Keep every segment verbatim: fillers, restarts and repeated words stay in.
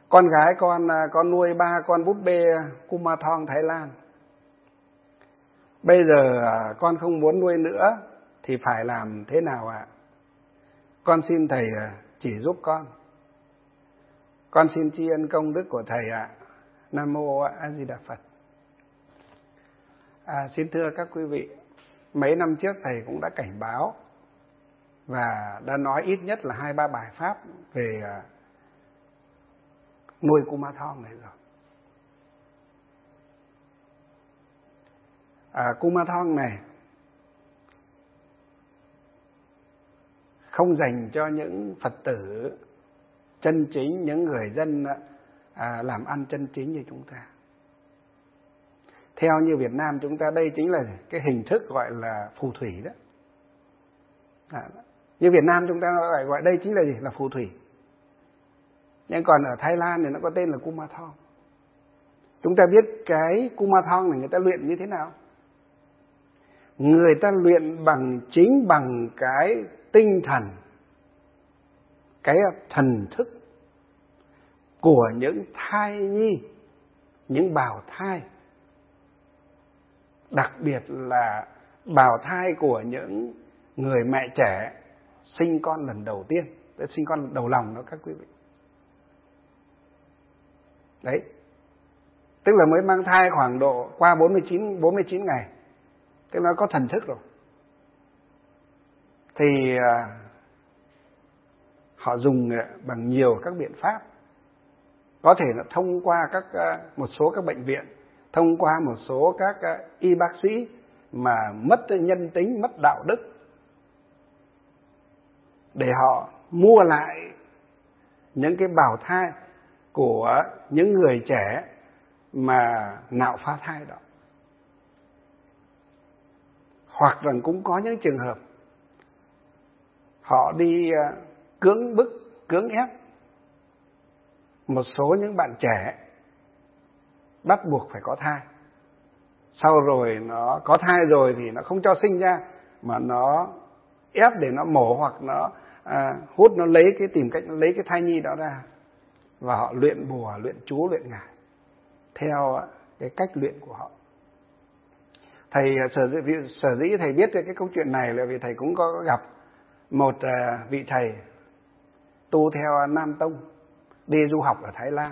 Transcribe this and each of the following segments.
Con gái con con nuôi ba con búp bê Kumathon Thái Lan. Bây giờ con không muốn nuôi nữa thì phải làm thế nào ạ? Con xin thầy chỉ giúp con. Con xin tri ân công đức của thầy ạ. Nam mô A Di Đà Phật. À, xin thưa các quý vị, mấy năm trước thầy cũng đã cảnh báo và đã nói ít nhất là hai ba bài pháp về nuôi Kumathon này rồi. À, Kumathon này không dành cho những Phật tử chân chính, những người dân à, làm ăn chân chính như chúng ta. Theo như Việt Nam chúng ta, đây chính là cái hình thức gọi là phù thủy đó. À, như Việt Nam chúng ta gọi, gọi đây chính là gì? Là phù thủy. Nhưng còn ở Thái Lan thì nó có tên là Kumathon. Chúng ta biết cái Kumathon này người ta luyện như thế nào? Người ta luyện bằng chính bằng cái tinh thần, cái thần thức của những thai nhi, những bào thai. Đặc biệt là bào thai của những người mẹ trẻ sinh con lần đầu tiên, sinh con đầu lòng đó các quý vị. Đấy. Tức là mới mang thai khoảng độ qua bốn mươi chín, bốn mươi chín ngày. Tức là nó có thần thức rồi. Thì à, họ dùng bằng nhiều các biện pháp. Có thể là thông qua các một số các bệnh viện, thông qua một số các y bác sĩ mà mất nhân tính, mất đạo đức, để họ mua lại những cái bào thai của những người trẻ mà nạo phá thai đó. Hoặc rằng cũng có những trường hợp họ đi cưỡng bức, cưỡng ép một số những bạn trẻ bắt buộc phải có thai. Sau rồi nó có thai rồi thì nó không cho sinh ra, mà nó ép để nó mổ hoặc nó à, hút, nó lấy cái tìm cách nó lấy cái thai nhi đó ra. Và họ luyện bùa, luyện chú, luyện ngải theo cái cách luyện của họ. Thầy sở dĩ, sở dĩ thầy biết cái câu chuyện này là vì thầy cũng có gặp một vị thầy tu theo Nam Tông đi du học ở Thái Lan,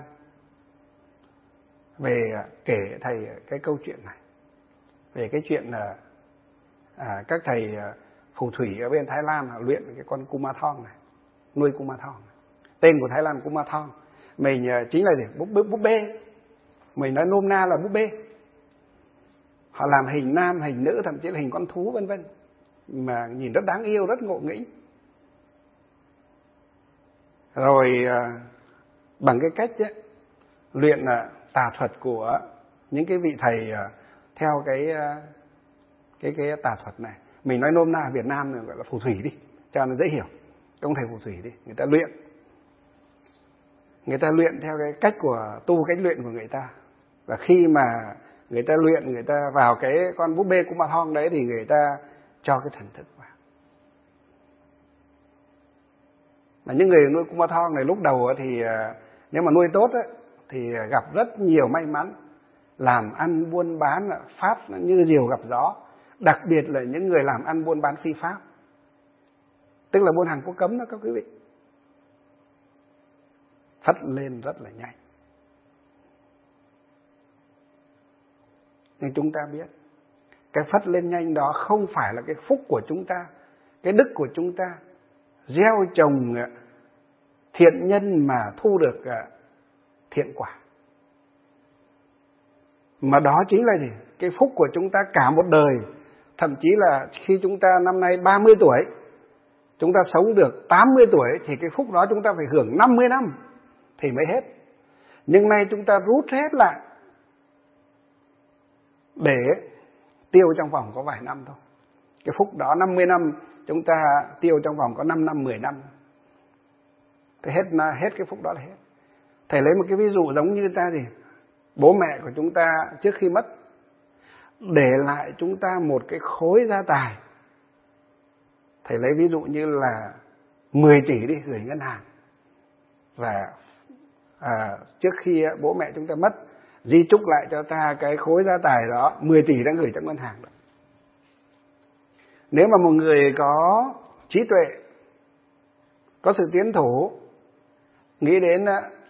về kể thầy cái câu chuyện này, về cái chuyện là à, các thầy phù thủy ở bên Thái Lan họ luyện cái con Kumathon này, nuôi Kumathon này. Tên của Thái Lan Kumathon, mình chính là gì? Búp, búp, búp bê. Mình nói nôm na là búp bê. Họ làm hình nam, hình nữ, thậm chí là hình con thú vân vân, mà nhìn rất đáng yêu, rất ngộ nghĩnh. Rồi à, bằng cái cách ấy, luyện à, tà thuật của những cái vị thầy à, theo cái, à, cái cái tà thuật này. Mình nói nôm na Việt Nam là gọi là phù thủy đi, cho nó dễ hiểu. Ông thầy phù thủy đi, người ta luyện. Người ta luyện theo cái cách của tu, cách luyện của người ta. Và khi mà người ta luyện, người ta vào cái con búp bê Kumathon đấy thì người ta cho cái thần thức vào. Mà những người nuôi Kumathon này lúc đầu thì nếu mà nuôi tốt ấy, thì gặp rất nhiều may mắn, làm ăn buôn bán pháp như diều gặp gió. Đặc biệt là những người làm ăn buôn bán phi pháp, tức là buôn hàng có cấm đó các quý vị, phất lên rất là nhanh. Nhưng chúng ta biết cái phất lên nhanh đó không phải là cái phúc của chúng ta, cái đức của chúng ta gieo trồng thiện nhân mà thu được thiện quả, mà đó chính là gì? Cái phúc của chúng ta cả một đời. Thậm chí là khi chúng ta năm nay ba mươi tuổi, chúng ta sống được tám mươi tuổi thì cái phúc đó chúng ta phải hưởng năm mươi năm thì mới hết. Nhưng nay chúng ta rút hết lại để tiêu trong vòng có vài năm thôi. Cái phúc đó năm mươi năm chúng ta tiêu trong vòng có năm năm, mười năm. Thì hết hết cái phúc đó là hết. Thầy lấy một cái ví dụ giống như ta gì? Bố mẹ của chúng ta trước khi mất để lại chúng ta một cái khối gia tài. Thầy lấy ví dụ như là mười tỷ đi, gửi ngân hàng và à, trước khi bố mẹ chúng ta mất, di chúc lại cho ta cái khối gia tài đó, mười tỷ đã gửi trong ngân hàng đó. Nếu mà một người có trí tuệ, có sự tiến thủ, nghĩ đến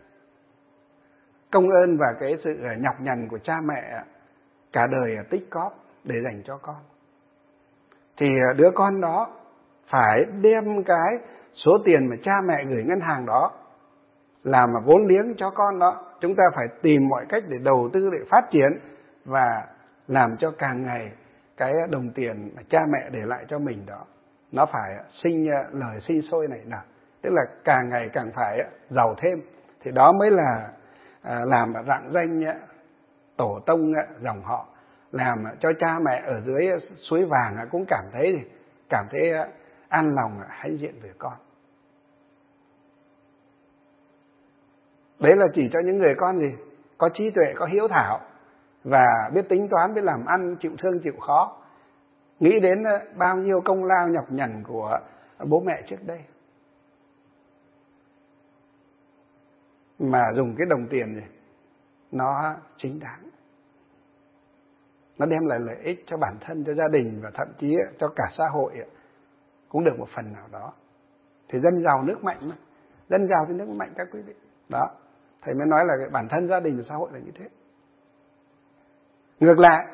công ơn và cái sự nhọc nhằn của cha mẹ cả đời tích cóp để dành cho con, thì đứa con đó phải đem cái số tiền mà cha mẹ gửi ngân hàng đó làm mà vốn liếng cho con đó. Chúng ta phải tìm mọi cách để đầu tư, để phát triển và làm cho càng ngày cái đồng tiền mà cha mẹ để lại cho mình đó nó phải sinh lời sinh sôi nảy nở, tức là càng ngày càng phải giàu thêm. Thì đó mới là làm rạng danh tổ tông dòng họ, làm cho cha mẹ ở dưới suối vàng cũng cảm thấy cảm thấy an lòng hãnh diện về con. Đấy là chỉ cho những người con gì có trí tuệ, có hiếu thảo và biết tính toán, biết làm ăn, chịu thương chịu khó, nghĩ đến bao nhiêu công lao nhọc nhằn của bố mẹ trước đây, mà dùng cái đồng tiền này nó chính đáng, nó đem lại lợi ích cho bản thân, cho gia đình và thậm chí cho cả xã hội cũng được một phần nào đó. Thì dân giàu nước mạnh mà, dân giàu thì nước mạnh các quý vị. Đó, thầy mới nói là cái bản thân gia đình và xã hội là như thế. Ngược lại,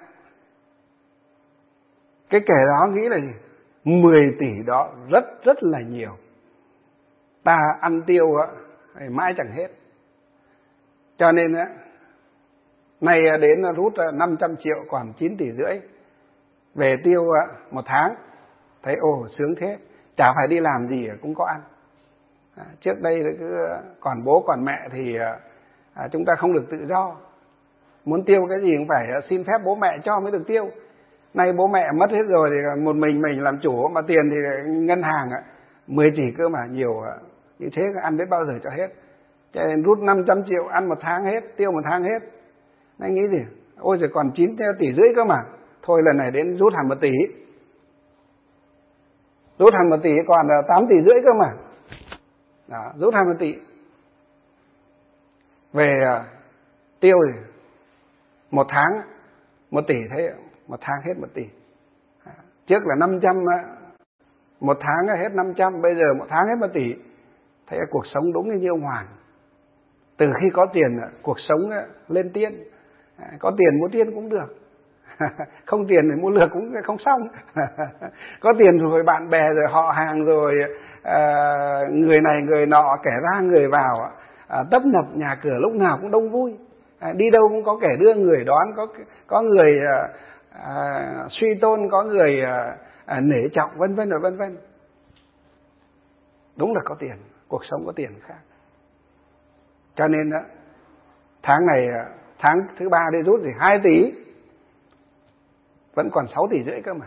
cái kẻ đó nghĩ là gì? mười tỷ đó rất rất là nhiều, ta ăn tiêu mãi chẳng hết. Cho nên nay đến rút năm trăm triệu còn chín tỷ rưỡi về tiêu một tháng, thấy ồ sướng thế, chả phải đi làm gì cũng có ăn. À, trước đây cứ còn bố còn mẹ thì à, chúng ta không được tự do, muốn tiêu cái gì cũng phải xin phép bố mẹ cho mới được tiêu. Nay bố mẹ mất hết rồi thì một mình mình làm chủ, mà tiền thì ngân hàng mười tỷ cơ mà, nhiều như thế ăn biết bao giờ cho hết. Cho nên rút năm trăm triệu ăn một tháng hết, tiêu một tháng hết. Anh nghĩ gì? Ôi rồi còn chín tỷ rưỡi cơ mà. Thôi lần này đến rút hẳn một tỷ. Rút hẳn một tỷ còn tám tỷ rưỡi cơ mà. Đó, rút hẳn một tỷ. Về uh, tiêu thì một tháng một tỷ, thế một tháng hết một tỷ. À, trước là năm trăm, một tháng hết năm trăm, bây giờ một tháng hết một tỷ. Thấy cuộc sống đúng như ông Hoàng. Từ khi có tiền, cuộc sống lên tiên. Có tiền mua tiên cũng được. Không tiền thì mua lược cũng không xong. Có tiền rồi bạn bè, rồi họ hàng, rồi à, người này người nọ, kẻ ra người vào, à, tấp nập nhà cửa lúc nào cũng đông vui. À, đi đâu cũng có kẻ đưa người đón, có có người à, à, suy tôn, có người à, à, nể trọng, vân vân rồi vân vân. Đúng là có tiền, cuộc sống có tiền khác. Cho nên đó, tháng này, tháng thứ ba đi rút thì hai tỷ, vẫn còn sáu tỷ rưỡi cơ mà.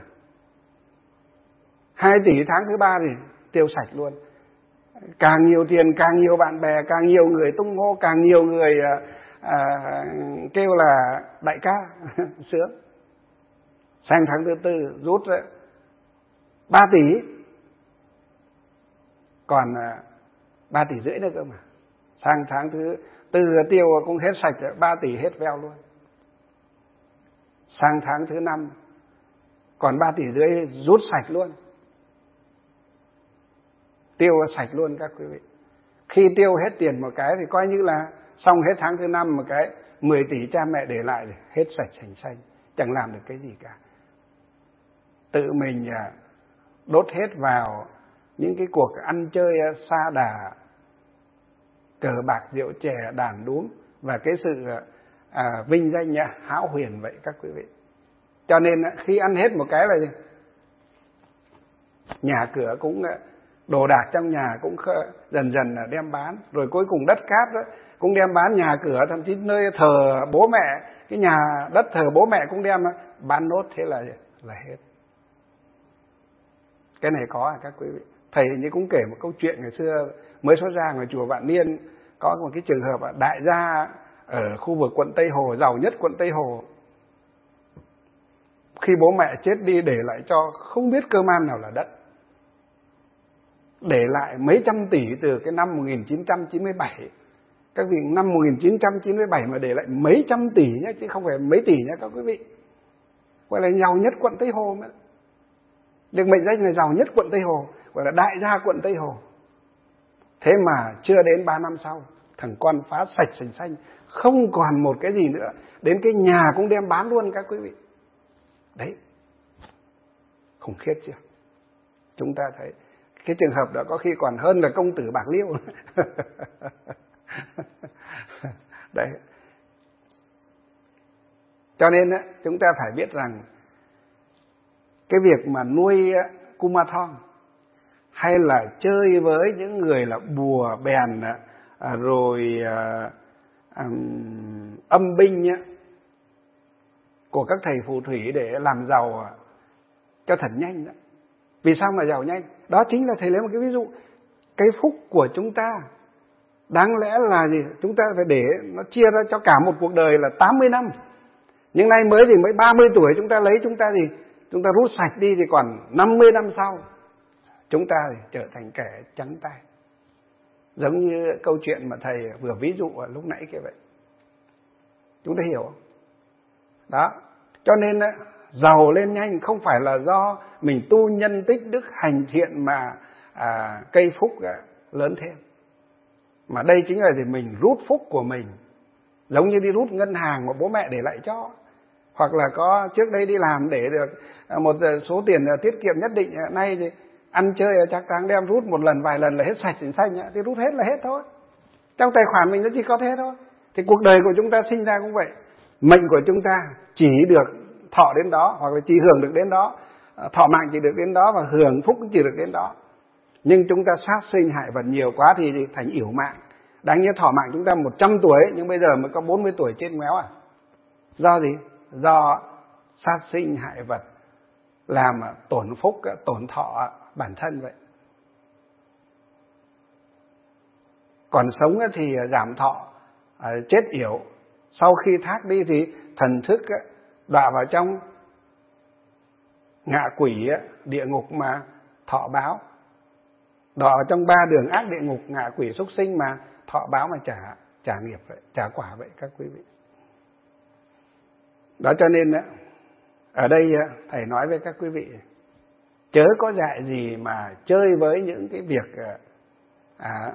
Hai tỷ tháng thứ ba thì tiêu sạch luôn. Càng nhiều tiền, càng nhiều bạn bè, càng nhiều người tung hô, càng nhiều người à, kêu là đại ca, sướng. Sang tháng thứ tư rút ba tỷ, còn ba tỷ rưỡi nữa cơ mà. Sang tháng thứ tư tiêu cũng hết sạch, ba tỷ hết veo luôn. Sang tháng thứ năm còn ba tỷ rưỡi rút sạch luôn. Tiêu sạch luôn các quý vị. Khi tiêu hết tiền một cái thì coi như là xong hết tháng thứ năm, một cái mười tỷ cha mẹ để lại thì hết sạch sành xanh, chẳng làm được cái gì cả. Tự mình đốt hết vào những cái cuộc ăn chơi sa đà, cờ bạc rượu chè đàn đúm và cái sự à, vinh danh hão huyền vậy các quý vị. Cho nên khi ăn hết một cái là gì? Nhà cửa cũng, đồ đạc trong nhà cũng dần dần đem bán, rồi cuối cùng đất cát đó cũng đem bán, nhà cửa thậm chí nơi thờ bố mẹ, cái nhà đất thờ bố mẹ cũng đem bán nốt, thế là là hết. Cái này có à các quý vị. Thầy như cũng kể một câu chuyện ngày xưa mới xuất ra ngoài chùa Vạn Niên, có một cái trường hợp đại gia ở khu vực quận Tây Hồ, giàu nhất quận Tây Hồ, khi bố mẹ chết đi để lại cho không biết cơ man nào là đất, để lại mấy trăm tỷ từ cái năm một nghìn chín trăm chín mươi bảy Các vị năm một nghìn chín trăm chín mươi bảy mà để lại mấy trăm tỷ nhé, chứ không phải mấy tỷ nhé các quý vị. Gọi là giàu nhất quận Tây Hồ mà. Được mệnh danh là giàu nhất quận Tây Hồ, gọi là đại gia quận Tây Hồ. Thế mà chưa đến ba năm sau, thằng con phá sạch sành xanh, không còn một cái gì nữa. Đến cái nhà cũng đem bán luôn các quý vị. Đấy, khủng khiếp chưa? Chúng ta thấy cái trường hợp đó có khi còn hơn là công tử Bạc Liêu. Đấy. Cho nên chúng ta phải biết rằng cái việc mà nuôi Kumanthong hay là chơi với những người là bùa bèn rồi âm binh của các thầy phù thủy để làm giàu cho thật nhanh đó. Vì sao mà giàu nhanh? Đó chính là thầy lấy một cái ví dụ. Cái phúc của chúng ta đáng lẽ là gì? Chúng ta phải để nó chia ra cho cả một cuộc đời là tám mươi năm. Nhưng nay mới thì mới ba mươi tuổi chúng ta lấy, chúng ta thì chúng ta rút sạch đi thì còn năm mươi năm sau chúng ta thì trở thành kẻ trắng tay. Giống như câu chuyện mà thầy vừa ví dụ ở lúc nãy kia vậy. Chúng ta hiểu không? Đó. Cho nên giàu lên nhanh không phải là do mình tu nhân tích đức hành thiện mà à, cây phúc à, lớn thêm. Mà đây chính là gì? Mình rút phúc của mình. Giống như đi rút ngân hàng mà bố mẹ để lại cho. Hoặc là có trước đây đi làm để được một số tiền tiết kiệm nhất định. Nay thì ăn chơi chắc chắn đem rút một lần vài lần là hết sạch xanh xanh. Thì rút hết là hết thôi. Trong tài khoản mình nó chỉ có thế thôi. Thì cuộc đời của chúng ta sinh ra cũng vậy. Mệnh của chúng ta chỉ được thọ đến đó, hoặc là chỉ hưởng được đến đó. Thọ mạng chỉ được đến đó và hưởng phúc cũng chỉ được đến đó. Nhưng chúng ta sát sinh hại vật nhiều quá thì thành yểu mạng. Đáng nhẽ thọ mạng chúng ta một trăm tuổi nhưng bây giờ mới có bốn mươi tuổi chết méo à? Do gì? Do sát sinh hại vật làm tổn phúc, tổn thọ bản thân vậy. Còn sống thì giảm thọ, chết yểu. Sau khi thác đi thì thần thức đọa vào trong ngạ quỷ địa ngục mà thọ báo. Đọa vào trong ba đường ác địa ngục ngạ quỷ súc sinh mà thọ báo mà trả trả nghiệp vậy, trả quả vậy các quý vị. Đó cho nên ở đây thầy nói với các quý vị, chớ có dạy gì mà chơi với những cái việc à,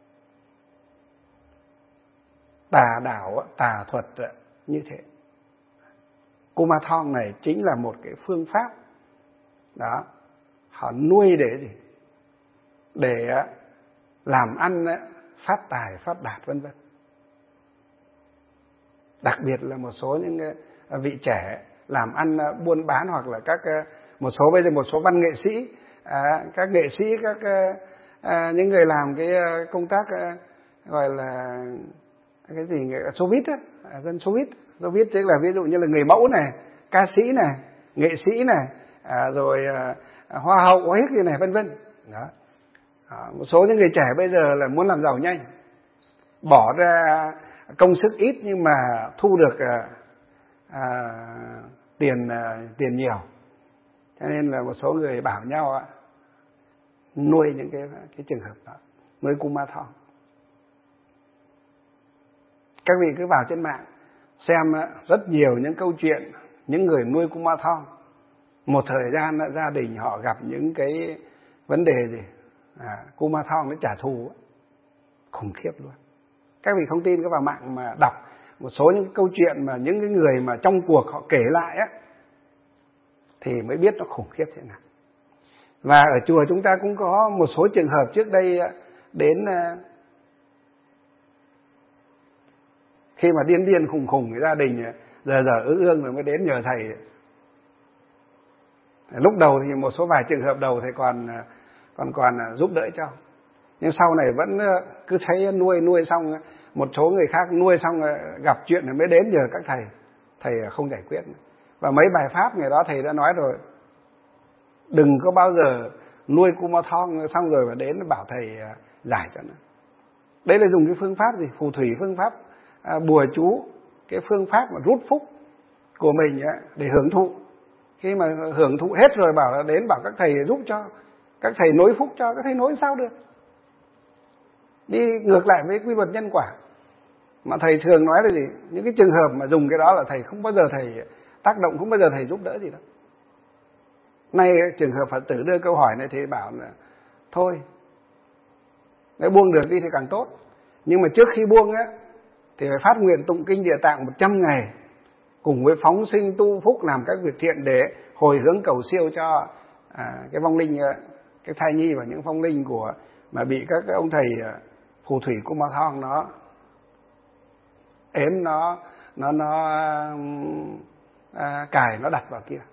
tà đạo, tà thuật như thế. Kumanthong này chính là một cái phương pháp đó, họ nuôi để gì? Để làm ăn phát tài, phát đạt vân vân. Đặc biệt là một số những vị trẻ làm ăn buôn bán, hoặc là các một số bây giờ một số văn nghệ sĩ, à, các nghệ sĩ, các à, những người làm cái công tác à, gọi là cái gì showbiz á, dân showbiz, showbiz tức là ví dụ như là người mẫu này, ca sĩ này, nghệ sĩ này, à, rồi à, hoa hậu hết gì này vân vân. Đó. À, một số những người trẻ bây giờ là muốn làm giàu nhanh, bỏ ra công sức ít nhưng mà thu được à, à, tiền à, tiền nhiều. Cho nên là một số người bảo nhau à, nuôi những cái cái trường hợp đó, nuôi Kumanthong. Các vị cứ vào trên mạng xem rất nhiều những câu chuyện những người nuôi Kumanthong. Một thời gian gia đình họ gặp những cái vấn đề gì, à, Kumanthong nó trả thù khủng khiếp luôn. Các vị không tin cứ vào mạng mà đọc một số những câu chuyện mà những cái người mà trong cuộc họ kể lại á, thì mới biết nó khủng khiếp thế nào. Và ở chùa chúng ta cũng có một số trường hợp trước đây đến khi mà điên điên khùng khùng cái gia đình giờ giờ ư ương rồi mới đến nhờ thầy. Lúc đầu thì một số vài trường hợp đầu thầy còn còn còn giúp đỡ cho, nhưng sau này vẫn cứ thấy nuôi nuôi xong một số người khác nuôi xong gặp chuyện rồi mới đến nhờ các thầy, thầy không giải quyết. Và mấy bài pháp ngày đó thầy đã nói rồi, đừng có bao giờ nuôi Kumanthong xong rồi mà đến bảo thầy giải cho nó. Đấy là dùng cái phương pháp gì? Phù thủy, phương pháp à, bùa chú, cái phương pháp mà rút phúc của mình á, để hưởng thụ. Khi mà hưởng thụ hết rồi bảo là đến bảo các thầy giúp cho, các thầy nối phúc cho, các thầy nối sao được? Đi ngược lại với quy luật nhân quả. Mà thầy thường nói là gì? Những cái trường hợp mà dùng cái đó là thầy không bao giờ thầy tác động, không bao giờ thầy giúp đỡ gì đâu. Nay trường hợp Phật tử đưa câu hỏi này thì bảo là thôi, nếu buông được đi thì càng tốt. Nhưng mà trước khi buông á thì phải phát nguyện tụng kinh Địa Tạng một trăm ngày, cùng với phóng sinh tu phúc làm các việc thiện để hồi hướng cầu siêu cho à, cái vong linh, cái thai nhi và những vong linh của mà bị các cái ông thầy phù thủy của Ma Thong nó ếm, nó nó nó à, cài, nó đặt vào kia.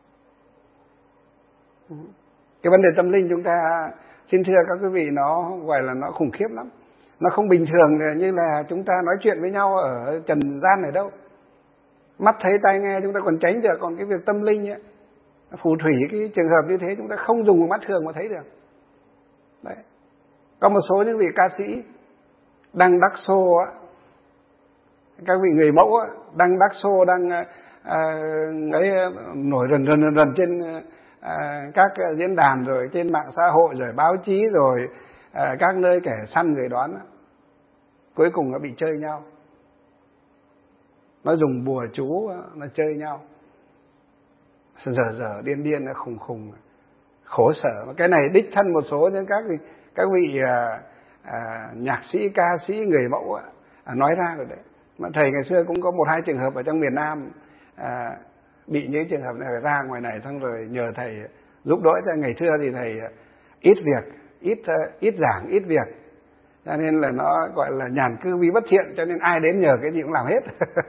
Cái vấn đề tâm linh chúng ta, xin thưa các quý vị, nó gọi là nó khủng khiếp lắm. Nó không bình thường như là chúng ta nói chuyện với nhau ở trần gian này đâu. Mắt thấy tai nghe chúng ta còn tránh được, còn cái việc tâm linh ấy, phù thủy cái trường hợp như thế chúng ta không dùng một mắt thường mà thấy được. Đấy. Có một số những vị ca sĩ đang đắc xô á, các vị người mẫu á, đang đắc xô, đang à, ấy, nổi rần rần rần trên à, các diễn đàn rồi trên mạng xã hội rồi báo chí rồi à, các nơi kẻ săn người đoán á. Cuối cùng nó bị chơi nhau, nó dùng bùa chú, nó chơi nhau, dở dở điên điên, nó khùng khùng, khổ sở. Cái này đích thân một số những các vị các vị à, à, nhạc sĩ, ca sĩ, người mẫu à, à, nói ra rồi đấy. Mà thầy ngày xưa cũng có một hai trường hợp ở trong miền Nam à, bị những trường hợp này phải ra ngoài này, xong rồi nhờ thầy giúp đỡ. Cho ngày xưa thì thầy ít việc, ít ít giảng, ít việc, cho nên là nó gọi là nhàn cư vi bất thiện, cho nên ai đến nhờ cái gì cũng làm hết.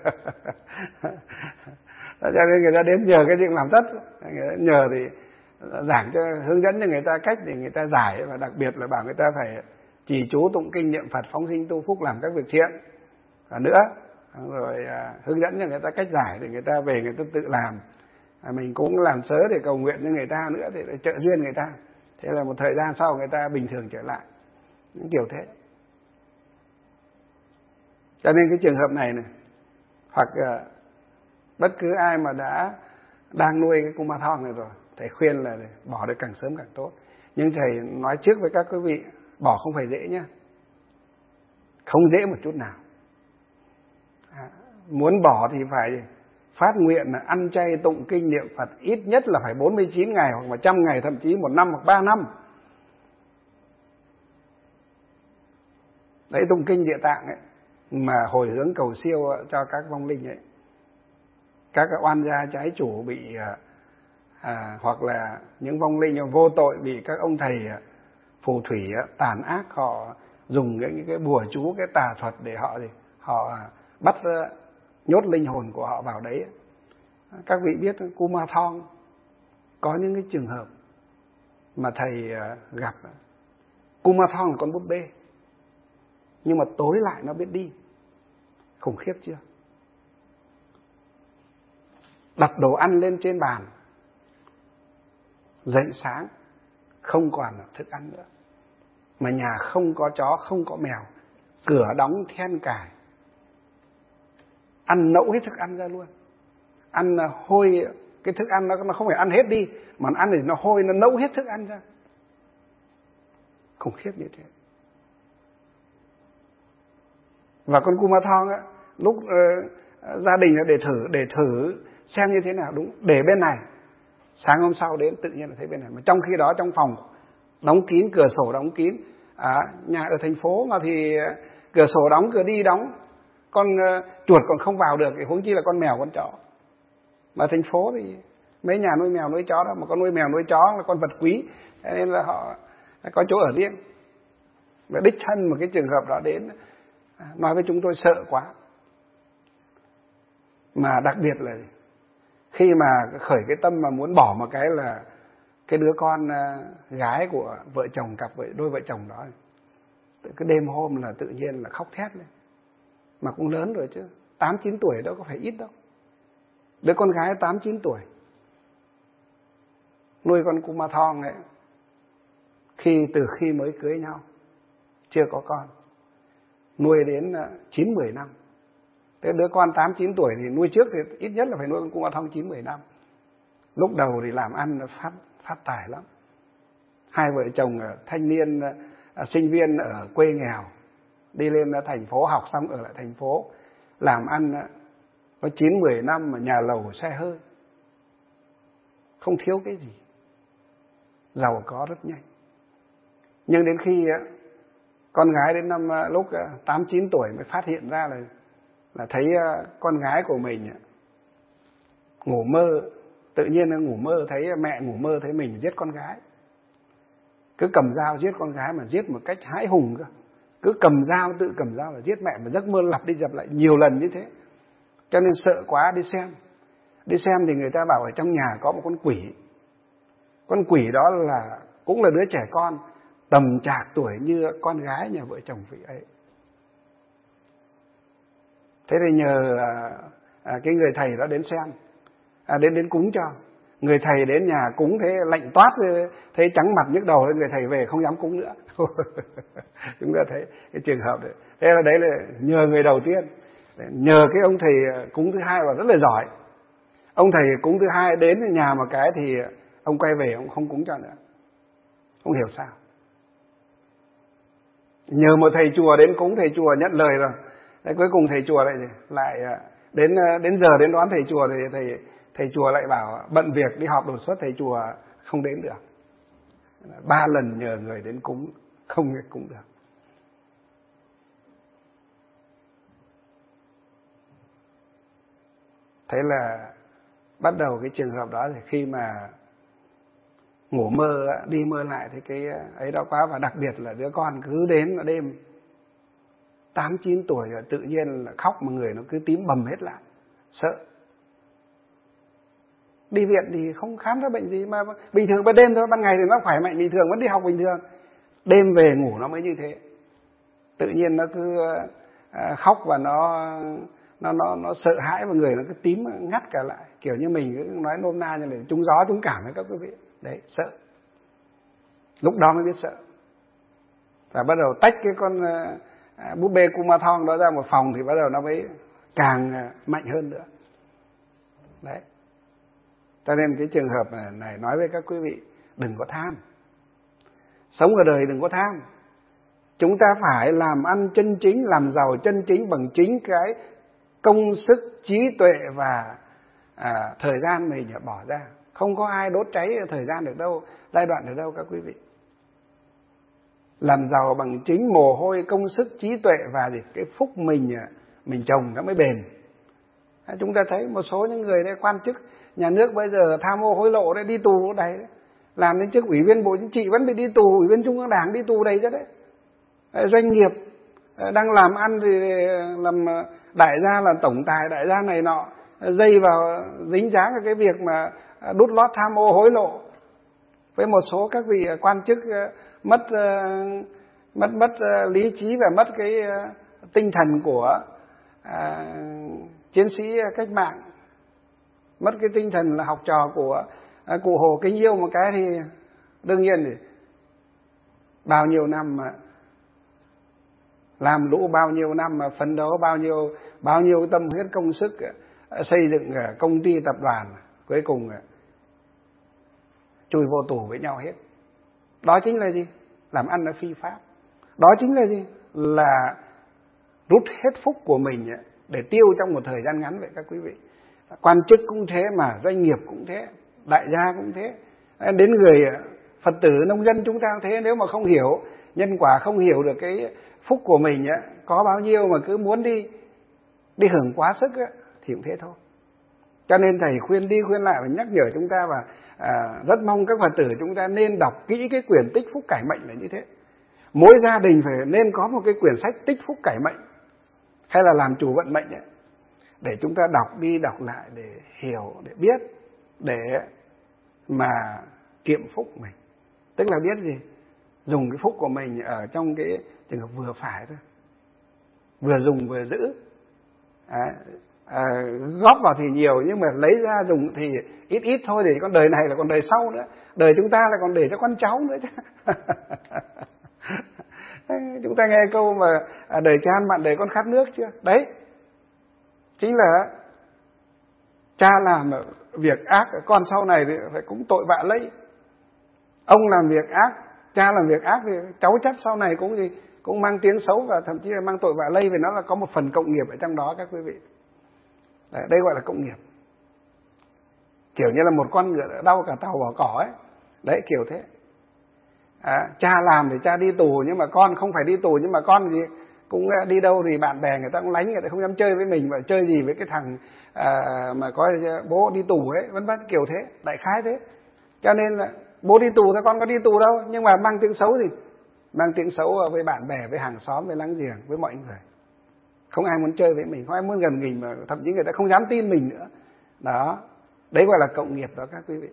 Cho nên người ta đến nhờ cái gì cũng làm tất. Người ta nhờ thì giảng cho, hướng dẫn cho người ta cách để người ta giải, và đặc biệt là bảo người ta phải trì chú tụng kinh niệm Phật, phóng sinh tu phúc, làm các việc thiện và nữa, rồi à, hướng dẫn cho người ta cách giải để người ta về người ta tự làm. À, mình cũng làm sớ để cầu nguyện cho người ta nữa, để trợ duyên người ta. Thế là một thời gian sau người ta bình thường trở lại, những kiểu thế. Cho nên cái trường hợp này này, hoặc uh, bất cứ ai mà đã đang nuôi cái cung ma thong này rồi, thầy khuyên là bỏ được càng sớm càng tốt. Nhưng thầy nói trước với các quý vị, bỏ không phải dễ nhá, không dễ một chút nào. À, muốn bỏ thì phải phát nguyện là ăn chay tụng kinh niệm Phật ít nhất là phải bốn mươi chín ngày, hoặc một trăm ngày, thậm chí một năm hoặc ba năm. Đấy, tụng kinh Địa Tạng ấy, mà hồi hướng cầu siêu cho các vong linh ấy, các oan gia trái chủ bị à, hoặc là những vong linh vô tội bị các ông thầy phù thủy tàn ác, họ dùng những cái bùa chú, cái tà thuật để họ gì họ bắt nhốt linh hồn của họ vào đấy. Các vị biết Ku Ma Thong có những cái trường hợp mà thầy gặp. Ku Ma Thong là con búp bê, nhưng mà tối lại nó biết đi. Khủng khiếp chưa? Đặt đồ ăn lên trên bàn, dậy sáng không còn là thức ăn nữa. Mà nhà không có chó, không có mèo, cửa đóng then cài, ăn nẫu hết thức ăn ra luôn. Ăn hôi, cái thức ăn nó, nó không phải ăn hết đi, mà ăn thì nó hôi, nó nẫu hết thức ăn ra. Khủng khiếp như thế. Và con Ku Ma Thong á, lúc uh, gia đình để thử để thử xem như thế nào, đúng, để bên này, sáng hôm sau đến tự nhiên là thấy bên này. Mà trong khi đó trong phòng đóng kín, cửa sổ đóng kín. À, nhà ở thành phố mà thì cửa sổ đóng, cửa đi đóng, con uh, chuột còn không vào được, thì huống chi là con mèo, con chó. Mà thành phố thì mấy nhà nuôi mèo nuôi chó đó, mà con nuôi mèo nuôi chó là con vật quý, nên là họ có chỗ ở riêng. Và đích thân một cái trường hợp đó đến nói với chúng tôi sợ quá. Mà đặc biệt là khi mà khởi cái tâm mà muốn bỏ một cái là cái đứa con gái của vợ chồng, cặp vợ, đôi vợ chồng đó, cái đêm hôm là tự nhiên là khóc thét lên. Mà cũng lớn rồi chứ, tám chín tuổi đâu có phải ít đâu. Đứa con gái tám chín tuổi nuôi con Ku Ma Thong ấy, khi từ khi mới cưới nhau, chưa có con, nuôi đến chín mười năm. Thế đứa con tám chín tuổi thì nuôi trước thì ít nhất là phải nuôi con Ku Ma Thong chín mười năm. Lúc đầu thì làm ăn phát phát tài lắm. Hai vợ chồng thanh niên sinh viên ở quê nghèo, đi lên thành phố, học xong ở lại thành phố, làm ăn có chín mười năm mà nhà lầu xe hơi, không thiếu cái gì, giàu có rất nhanh. Nhưng đến khi con gái đến năm lúc tám chín tuổi mới phát hiện ra là là thấy con gái của mình ngủ mơ, tự nhiên nó ngủ mơ thấy mẹ ngủ mơ thấy mình giết con gái, cứ cầm dao giết con gái mà giết một cách hãi hùng cơ, cứ cầm dao tự cầm dao là giết mẹ, mà giấc mơ lặp đi lặp lại nhiều lần như thế, cho nên sợ quá đi xem. Đi xem thì người ta bảo ở trong nhà có một con quỷ. Con quỷ đó là cũng là đứa trẻ con tầm trạc tuổi như con gái nhà vợ chồng vị ấy. Thế thì nhờ à, cái người thầy đó đến xem, à, đến đến cúng cho. Người thầy đến nhà cúng thế lạnh toát, thấy trắng mặt nhức đầu, người thầy về không dám cúng nữa. Chúng ta thấy cái trường hợp đấy. Thế là đấy là nhờ người đầu tiên, nhờ cái ông thầy cúng thứ hai là rất là giỏi. Ông thầy cúng thứ hai đến nhà một cái thì ông quay về ông không cúng cho nữa, không hiểu sao. Nhờ một thầy chùa đến cúng, thầy chùa nhận lời rồi. Đấy, cuối cùng thầy chùa lại lại đến đến giờ đến đón thầy chùa thì thầy thầy chùa lại bảo bận việc đi họp đột xuất, thầy chùa không đến được. Ba lần nhờ người đến cúng không cúng được. Thế là bắt đầu cái trường hợp đó thì khi mà ngủ mơ đi mơ lại thì cái ấy đó quá, và đặc biệt là đứa con cứ đến ở đêm tám chín tuổi rồi tự nhiên là khóc mà người nó cứ tím bầm hết lại, sợ. Đi viện thì không khám ra bệnh gì, mà bình thường ban đêm thôi, ban ngày thì nó khỏe mạnh bình thường, vẫn đi học bình thường. Đêm về ngủ nó mới như thế. Tự nhiên nó cứ khóc và nó nó nó nó sợ hãi, và người nó cứ tím ngắt cả lại, kiểu như mình cứ nói nôm na như là trúng gió trúng cảm ấy các quý vị. Đấy, sợ. Lúc đó mới biết sợ. Và bắt đầu tách cái con à, búp bê Kumathon đó ra một phòng thì bắt đầu nó mới càng mạnh hơn nữa. Đấy. Cho nên cái trường hợp này nói với các quý vị, đừng có tham. Sống ở đời đừng có tham. Chúng ta phải làm ăn chân chính, làm giàu chân chính bằng chính cái công sức, trí tuệ và à, thời gian mình bỏ ra. Không có ai đốt cháy thời gian được đâu, giai đoạn được đâu các quý vị. Làm giàu bằng chính mồ hôi, công sức, trí tuệ và gì? Cái phúc mình mình trồng nó mới bền. Chúng ta thấy một số những người đây, quan chức nhà nước bây giờ tham ô hối lộ đấy, đi tù đầy đấy. Làm đến chức ủy viên Bộ Chính trị vẫn bị đi tù, ủy viên Trung ương Đảng đi tù đầy chứ đấy. Doanh nghiệp đang làm ăn thì làm đại gia, là tổng tài đại gia này nọ, dây vào dính dáng cái việc mà đút lót tham ô hối lộ. Với một số các vị quan chức mất mất mất lý trí và mất cái tinh thần của à, chiến sĩ cách mạng, mất cái tinh thần là học trò của à, cụ Hồ Kính Yêu một cái, thì đương nhiên thì bao nhiêu năm mà làm lũ, bao nhiêu năm mà phấn đấu, bao nhiêu bao nhiêu tâm huyết công sức xây dựng công ty tập đoàn, cuối cùng chui vô tù với nhau hết. Đó chính là gì? Làm ăn là phi pháp. Đó chính là gì? Là rút hết phúc của mình để tiêu trong một thời gian ngắn vậy các quý vị. Quan chức cũng thế, mà doanh nghiệp cũng thế, đại gia cũng thế. Đến người Phật tử, nông dân chúng ta cũng thế. Nếu mà không hiểu nhân quả, không hiểu được cái phúc của mình có bao nhiêu mà cứ muốn đi đi hưởng quá sức thì cũng thế thôi. Cho nên thầy khuyên đi khuyên lại và nhắc nhở chúng ta, và à, rất mong các Phật tử chúng ta nên đọc kỹ cái quyển Tích Phúc Cải Mệnh là như thế. Mỗi gia đình phải nên có một cái quyển sách Tích Phúc Cải Mệnh, hay là làm chủ vận mệnh ấy, để chúng ta đọc đi đọc lại để hiểu, để biết, để mà kiệm phúc mình. Tức là biết gì? Dùng cái phúc của mình ở trong cái trường hợp vừa phải thôi, vừa dùng vừa giữ. À, à, góp vào thì nhiều, nhưng mà lấy ra dùng thì ít ít thôi, để con đời này là còn đời sau nữa, đời chúng ta là còn để cho con cháu nữa chứ. Chúng ta nghe câu mà à, đời cha ăn mặn đời con khát nước chưa? Đấy chính là cha làm việc ác, con sau này thì phải cũng tội vạ lây. Ông làm việc ác, cha làm việc ác thì cháu chắc sau này cũng gì cũng mang tiếng xấu và thậm chí là mang tội vạ lây, vì nó là có một phần cộng nghiệp ở trong đó các quý vị. Đấy, đây gọi là cộng nghiệp. Kiểu như là một con ngựa đau cả tàu bỏ cỏ ấy. Đấy, kiểu thế. À, cha làm thì cha đi tù, nhưng mà con không phải đi tù, nhưng mà con gì cũng đi đâu thì bạn bè người ta cũng lánh, người ta không dám chơi với mình, và chơi gì với cái thằng à, mà có bố đi tù ấy, vân vân, kiểu thế, đại khái thế. Cho nên là bố đi tù thôi, con có đi tù đâu, nhưng mà mang tiếng xấu gì? Mang tiếng xấu với bạn bè, với hàng xóm, với láng giềng, với mọi người. Không ai muốn chơi với mình, không ai muốn gần mình, mà thậm chí người ta không dám tin mình nữa. Đó, đấy gọi là cộng nghiệp đó các quý vị.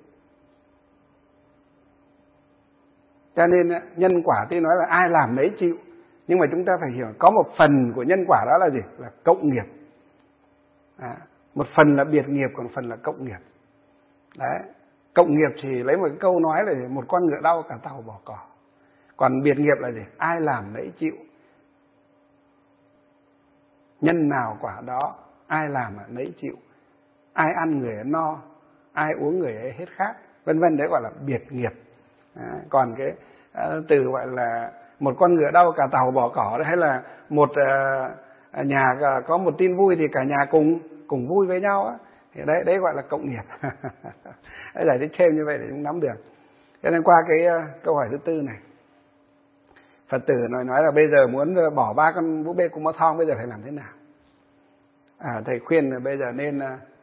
Cho nên nhân quả tuy nói là ai làm nấy chịu, nhưng mà chúng ta phải hiểu có một phần của nhân quả đó là gì? Là cộng nghiệp. À, một phần là biệt nghiệp, còn phần là cộng nghiệp. Đấy, cộng nghiệp thì lấy một cái câu nói là gì? Một con ngựa đau cả tàu bỏ cỏ. Còn biệt nghiệp là gì? Ai làm nấy chịu. Nhân nào quả đó, ai làm nấy chịu. Ai ăn người ấy no, ai uống người ấy hết khát, vân vân, đấy gọi là biệt nghiệp. À, còn cái uh, từ gọi là một con ngựa đau cả tàu bỏ cỏ đấy, hay là một uh, nhà có một tin vui thì cả nhà cùng cùng vui với nhau á, thì đấy đấy gọi là cộng nghiệp. Đấy, giải thích thêm như vậy để chúng nắm được. Cho nên qua cái uh, câu hỏi thứ tư này, Phật tử nói nói là bây giờ muốn bỏ ba con búp bê Kuma Thong, bây giờ phải làm thế nào? À, thầy khuyên là bây giờ nên uh,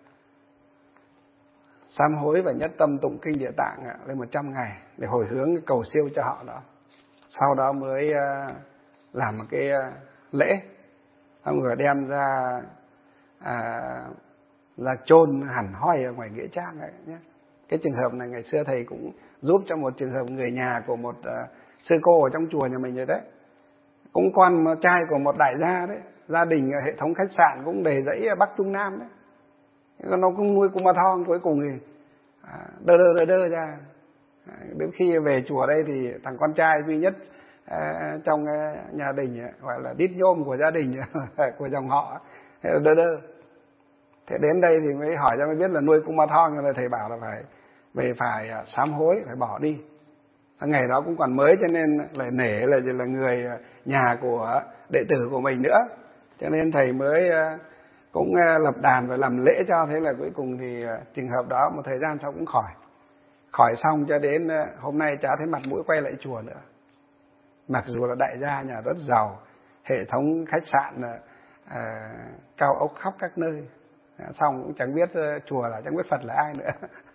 sám hối và nhất tâm tụng kinh Địa Tạng lên một trăm ngày để hồi hướng cầu siêu cho họ đó. Sau đó mới uh, làm một cái uh, lễ, xong rồi đem ra uh, ra chôn hẳn hoi ở ngoài nghĩa trang ấy nhé. Cái trường hợp này ngày xưa thầy cũng giúp cho một trường hợp người nhà của một uh, sư cô ở trong chùa nhà mình rồi đấy, cũng con trai của một đại gia đấy, gia đình hệ thống khách sạn cũng đầy dãy Bắc Trung Nam đấy. Nó cũng nuôi Kuma Thong, cuối cùng thì à, đơ đơ đơ đơ ra. À, đến khi về chùa đây thì thằng con trai duy nhất à, trong à, nhà đình, gọi là đít nhôm của gia đình, của dòng họ, đơ đơ. Thế đến đây thì mới hỏi ra mới biết là nuôi Kuma Thong, nên là thầy bảo là phải về phải à, sám hối, phải bỏ đi. Ngày đó cũng còn mới cho nên lại nể là là người nhà của đệ tử của mình nữa, cho nên thầy mới à, cũng lập đàn và làm lễ cho. Thế là cuối cùng thì trường hợp đó một thời gian sau cũng khỏi. Khỏi xong cho đến hôm nay chả thấy mặt mũi quay lại chùa nữa. Mặc dù là đại gia nhà rất giàu, hệ thống khách sạn à, cao ốc khắp các nơi, xong cũng chẳng biết chùa là, chẳng biết Phật là ai nữa.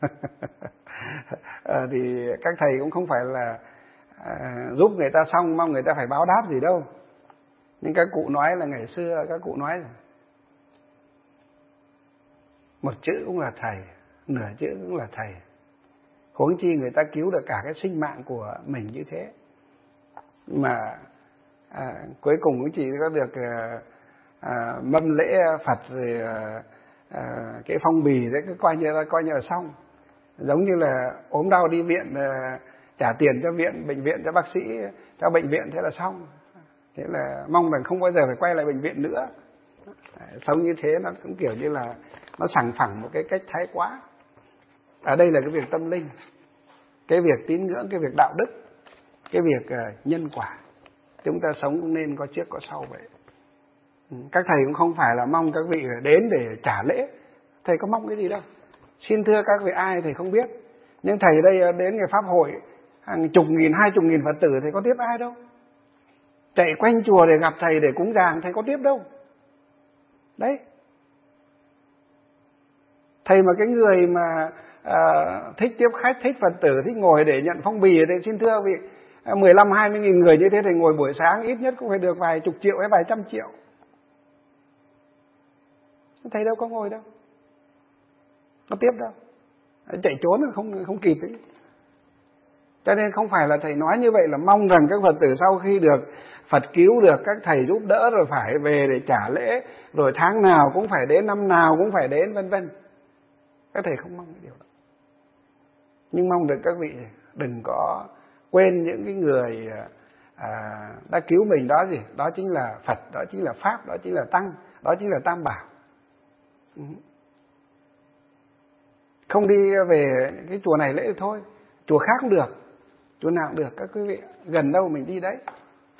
à, thì các thầy cũng không phải là à, giúp người ta xong mong người ta phải báo đáp gì đâu. Nhưng các cụ nói là ngày xưa các cụ nói là một chữ cũng là thầy, nửa chữ cũng là thầy. Huống chi người ta cứu được cả cái sinh mạng của mình như thế. Mà à, cuối cùng cũng chỉ có được à, à, mâm lễ Phật rồi à, à, cái phong bì đấy, cứ coi như là coi như là xong. Giống như là ốm đau đi viện à, trả tiền cho viện, bệnh viện cho bác sĩ, cho bệnh viện, thế là xong. Thế là mong rằng không bao giờ phải quay lại bệnh viện nữa. Sống như thế nó cũng kiểu như là nó sằng phẳng một cái cách thái quá. Ở đây là cái việc tâm linh, cái việc tín ngưỡng, cái việc đạo đức, cái việc uh, nhân quả. Chúng ta sống cũng nên có trước có sau vậy. Các thầy cũng không phải là mong các vị đến để trả lễ. Thầy có mong cái gì đâu. Xin thưa các vị ai thầy không biết. Nhưng thầy đây đến ngày Pháp hội hàng chục nghìn, hai chục nghìn Phật tử, thầy có tiếp ai đâu. Chạy quanh chùa để gặp thầy để cúng dường, thầy có tiếp đâu. Đấy. Thầy mà cái người mà uh, thích tiếp khách, thích Phật tử, thích ngồi để nhận phong bì, thì xin thưa vị mười lăm hai mươi nghìn người như thế, thầy ngồi buổi sáng ít nhất cũng phải được vài chục triệu hay vài trăm triệu. Thầy đâu có ngồi đâu, có tiếp đâu, chạy trốn không không kịp ấy. Cho nên không phải là thầy nói như vậy là mong rằng các Phật tử sau khi được Phật cứu, được các thầy giúp đỡ rồi phải về để trả lễ, rồi tháng nào cũng phải đến, năm nào cũng phải đến, vân vân. Các thầy không mong cái điều đó. Nhưng mong được các vị đừng có quên những cái người à, đã cứu mình đó gì. Đó chính là Phật, đó chính là Pháp, đó chính là Tăng, đó chính là Tam Bảo. Không đi về cái chùa này lễ thôi, chùa khác cũng được. chỗ nào cũng được các quý vị, gần đâu mình đi đấy.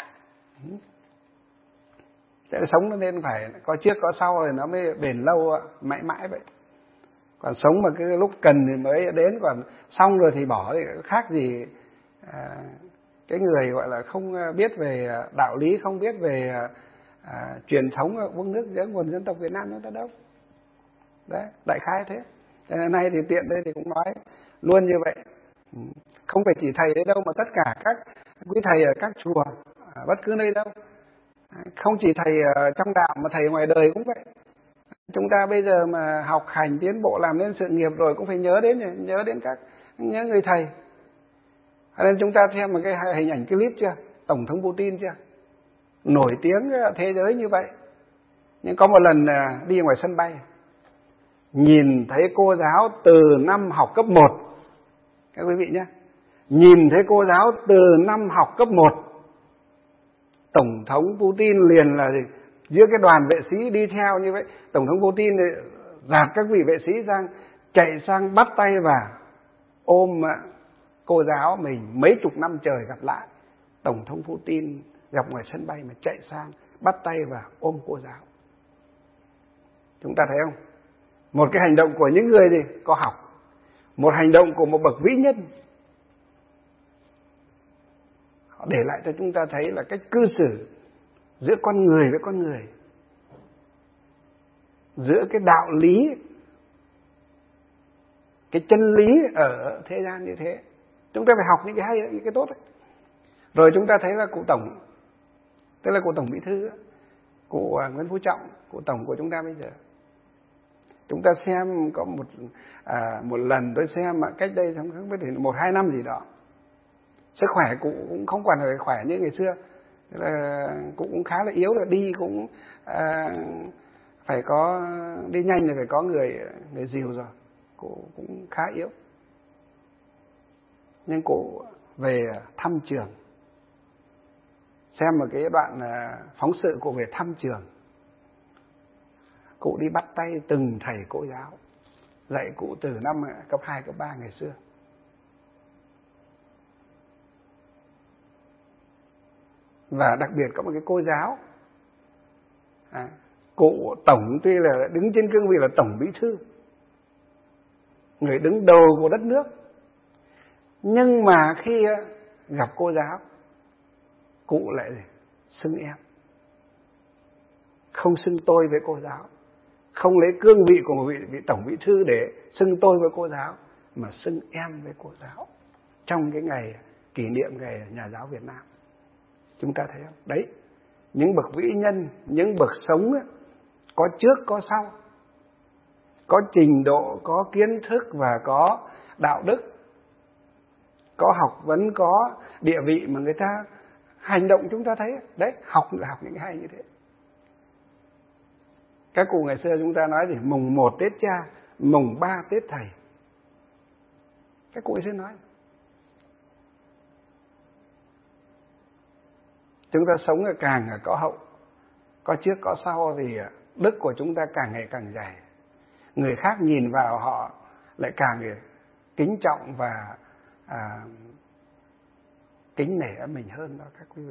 Sẽ sống nó nên phải có trước có sau rồi nó mới bền lâu mãi mãi vậy. Còn sống mà cái lúc cần thì mới đến, còn xong rồi thì bỏ thì khác gì à, cái người gọi là không biết về đạo lý, không biết về à, truyền thống uống nước giữa nguồn dân tộc Việt Nam nữa đâu. Đấy, đại khái thế. Thế nay thì tiện đây thì cũng nói luôn như vậy. Không phải chỉ thầy đấy đâu, mà tất cả các quý thầy ở các chùa, bất cứ nơi đâu. Không chỉ thầy ở trong đạo mà thầy ngoài đời cũng vậy. Chúng ta bây giờ mà học hành tiến bộ làm nên sự nghiệp rồi cũng phải nhớ đến nhớ đến các nhớ người thầy. Nên chúng ta xem một cái hình ảnh clip chưa? Tổng thống Putin chưa? Nổi tiếng thế giới như vậy. Nhưng có một lần đi ngoài sân bay, nhìn thấy cô giáo từ năm học cấp một. Các quý vị nhé. Nhìn thấy cô giáo từ năm học cấp một. Tổng thống Putin liền là gì? Giữa cái đoàn vệ sĩ đi theo như vậy, Tổng thống Putin dạt các vị vệ sĩ sang, chạy sang bắt tay và ôm cô giáo mình. Mấy chục năm trời gặp lại, Tổng thống Putin gặp ngoài sân bay mà chạy sang bắt tay và ôm cô giáo. Chúng ta thấy không? Một cái hành động của những người gì có học, một hành động của một bậc vĩ nhân, họ để lại cho chúng ta thấy là cách cư xử giữa con người với con người, giữa cái đạo lý, cái chân lý ở thế gian như thế. Chúng ta phải học những cái hay, những cái tốt ấy. Rồi chúng ta thấy là cụ Tổng, tức là cụ Tổng Bí Thư, cụ Nguyễn Phú Trọng, cụ Tổng của chúng ta bây giờ. Chúng ta xem có một à, một lần tôi xem mà cách đây không biết một hai năm gì đó, sức khỏe cụ cũng không còn phải khỏe như ngày xưa. Tức là cũng, cũng khá là yếu rồi, đi cũng à, phải có đi nhanh thì phải có người người dìu rồi, cụ cũng khá yếu. Nhưng cụ về thăm trường, xem một cái đoạn phóng sự cụ về thăm trường, cụ đi bắt tay từng thầy cô giáo dạy cụ từ năm cấp hai, cấp ba ngày xưa. Và đặc biệt có một cái cô giáo, à, cụ Tổng tuy là đứng trên cương vị là Tổng Bí Thư, người đứng đầu của đất nước, nhưng mà khi gặp cô giáo, cụ lại xưng em, không xưng tôi với cô giáo, không lấy cương vị của một vị, vị Tổng Bí Thư để xưng tôi với cô giáo, mà xưng em với cô giáo trong cái ngày kỷ niệm ngày Nhà giáo Việt Nam. Chúng ta thấy không? Đấy, những bậc vĩ nhân, những bậc sống ấy, có trước có sau, có trình độ, có kiến thức và có đạo đức, có học vấn, có địa vị mà người ta hành động chúng ta thấy. Đấy, học là học những cái hay như thế. Các cụ ngày xưa chúng ta nói gì? Mùng một Tết cha, mùng ba Tết thầy. Các cụ ngày xưa nói. Chúng ta sống càng có hậu, có trước có sau thì đức của chúng ta càng ngày càng dày. Người khác nhìn vào họ lại càng kính trọng và à, kính nể mình hơn đó các quý vị.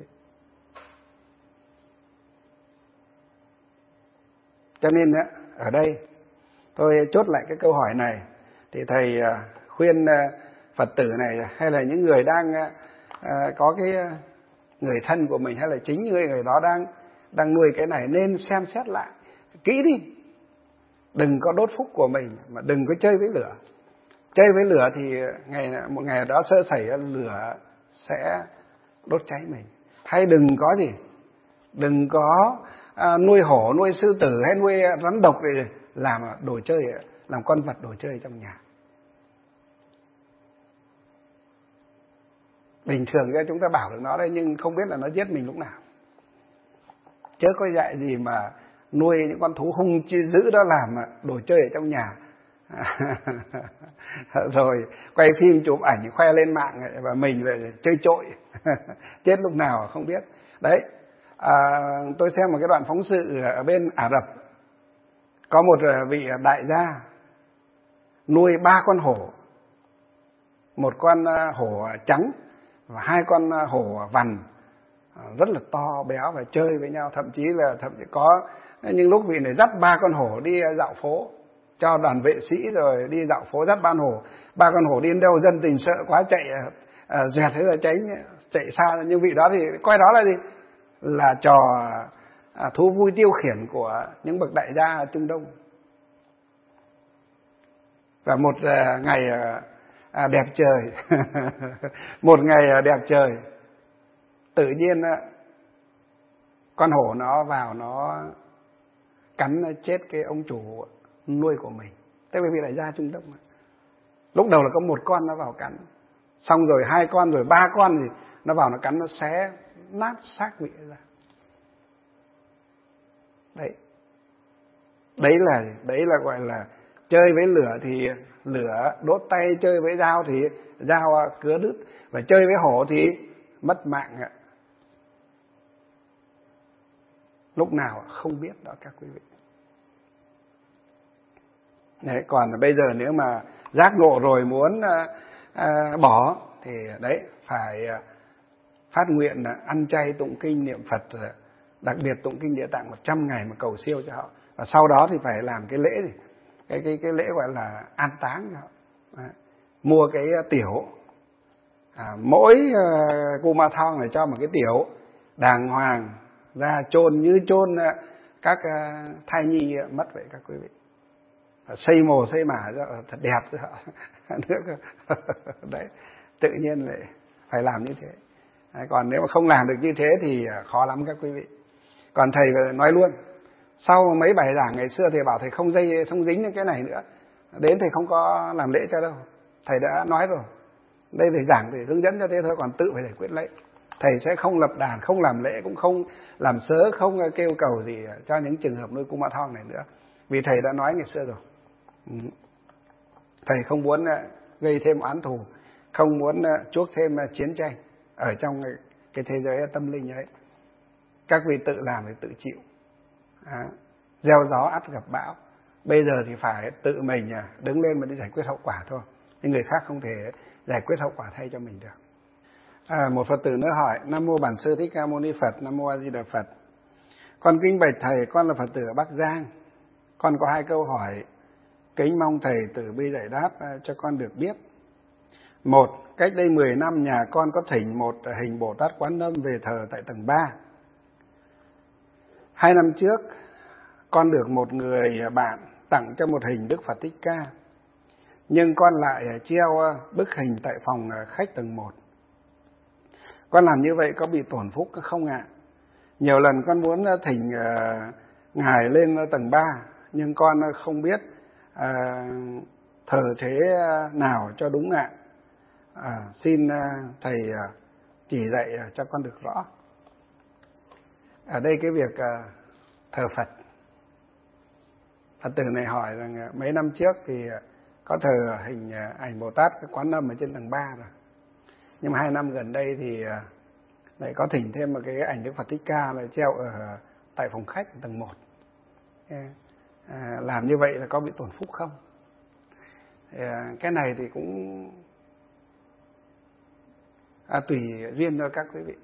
Cho nên ở đây tôi chốt lại cái câu hỏi này, thì thầy khuyên Phật tử này hay là những người đang có cái người thân của mình hay là chính người người đó đang đang nuôi cái này nên xem xét lại kỹ đi. Đừng có đốt phúc của mình, mà đừng có chơi với lửa. Chơi với lửa thì ngày một ngày đó sơ sẩy lửa sẽ đốt cháy mình. Hay đừng có gì, đừng có à, nuôi hổ, nuôi sư tử hay nuôi rắn độc để làm đồ chơi, làm con vật đồ chơi trong nhà. Bình thường ra chúng ta bảo được nó đấy, nhưng không biết là nó giết mình lúc nào. Chớ có dạy gì mà nuôi những con thú hung dữ đó làm đồ chơi ở trong nhà. Rồi quay phim chụp ảnh khoe lên mạng và mình lại chơi trội. Chết lúc nào không biết. Đấy, à, tôi xem một cái đoạn phóng sự ở bên Ả Rập. Có một vị đại gia nuôi ba con hổ. Một con hổ trắng và hai con hổ vằn rất là to béo và chơi với nhau, thậm chí là thậm chí có những lúc vị này dắt ba con hổ đi dạo phố, cho đoàn vệ sĩ rồi đi dạo phố dắt ba con hổ, ba con hổ đi đến đâu dân tình sợ quá chạy à, dẹt thế là tránh chạy xa. Nhưng vị đó thì coi đó là gì, là trò à, thú vui tiêu khiển của những bậc đại gia ở Trung Đông. Và một à, ngày à, đẹp trời một ngày đẹp trời tự nhiên con hổ nó vào nó cắn chết cái ông chủ nuôi của mình. Thế bởi vì đại gia Trung Đông mà. Lúc đầu là có một con nó vào cắn, xong rồi hai con rồi ba con thì nó vào nó cắn, nó xé nát xác vị ra. Đấy, đấy là đấy là gọi là chơi với lửa thì lửa đốt tay, chơi với dao thì dao cứa đứt, và chơi với hổ thì mất mạng ạ. Lúc nào không biết đó các quý vị. Đấy, còn bây giờ nếu mà giác ngộ rồi muốn à, à, bỏ thì đấy phải à, phát nguyện là ăn chay tụng kinh niệm Phật, đặc biệt tụng kinh Địa Tạng một trăm ngày mà cầu siêu cho họ. Và sau đó thì phải làm cái lễ gì? Cái cái cái lễ gọi là an táng cho họ. Đấy. Mua cái tiểu, à, mỗi uh, Kumathon này cho một cái tiểu đàng hoàng ra chôn như chôn uh, các uh, thai nhi mất vậy các quý vị. Xây mồ xây mả thật đẹp cho họ. Nước đấy, tự nhiên lại phải làm như thế. Đấy, còn nếu mà không làm được như thế thì khó lắm các quý vị. Còn thầy nói luôn, sau mấy bài giảng ngày xưa thầy bảo thầy không dây không dính những cái này nữa, đến thầy không có làm lễ cho đâu. Thầy đã nói rồi, đây thầy giảng thì hướng dẫn cho thế thôi, còn tự phải giải quyết lễ. Thầy sẽ không lập đàn, không làm lễ, cũng không làm sớ, không kêu cầu gì cho những trường hợp nuôi Kumathon này nữa, vì thầy đã nói ngày xưa rồi. Thầy không muốn gây thêm oán thù, không muốn chuốc thêm chiến tranh ở trong cái thế giới tâm linh ấy. Các vị tự làm thì tự chịu. À, gieo gió ắt gặp bão. Bây giờ thì phải tự mình đứng lên mà đi giải quyết hậu quả thôi. Nhưng người khác không thể giải quyết hậu quả thay cho mình được. À, một Phật tử nữa hỏi: Nam mô Bản Sư Thích Ca Mâu Ni Phật. Nam mô A Di Đà Phật. Con kính bạch thầy, con là Phật tử ở Bắc Giang. Con có hai câu hỏi, kính mong thầy từ bi giải đáp cho con được biết. Một, cách đây mười năm nhà con có thỉnh một hình Bồ Tát Quán Âm về thờ tại tầng ba. Hai năm trước, con được một người bạn tặng cho một hình Đức Phật Thích Ca, nhưng con lại treo bức hình tại phòng khách tầng một. Con làm như vậy có bị tổn phúc không ạ? Nhiều lần con muốn thỉnh ngài lên tầng ba, nhưng con không biết à, thờ thế nào cho đúng ạ. À, xin thầy chỉ dạy cho con được rõ. Ở đây cái việc thờ Phật, Phật tử này hỏi rằng mấy năm trước thì có thờ hình ảnh Bồ Tát Quán Âm ở trên tầng ba rồi, nhưng mà hai năm gần đây thì lại có thỉnh thêm một cái ảnh Đức Phật Thích Ca là treo ở tại phòng khách tầng một. À, làm như vậy là có bị tổn phúc không? À, cái này thì cũng à, tùy duyên cho các quý vị.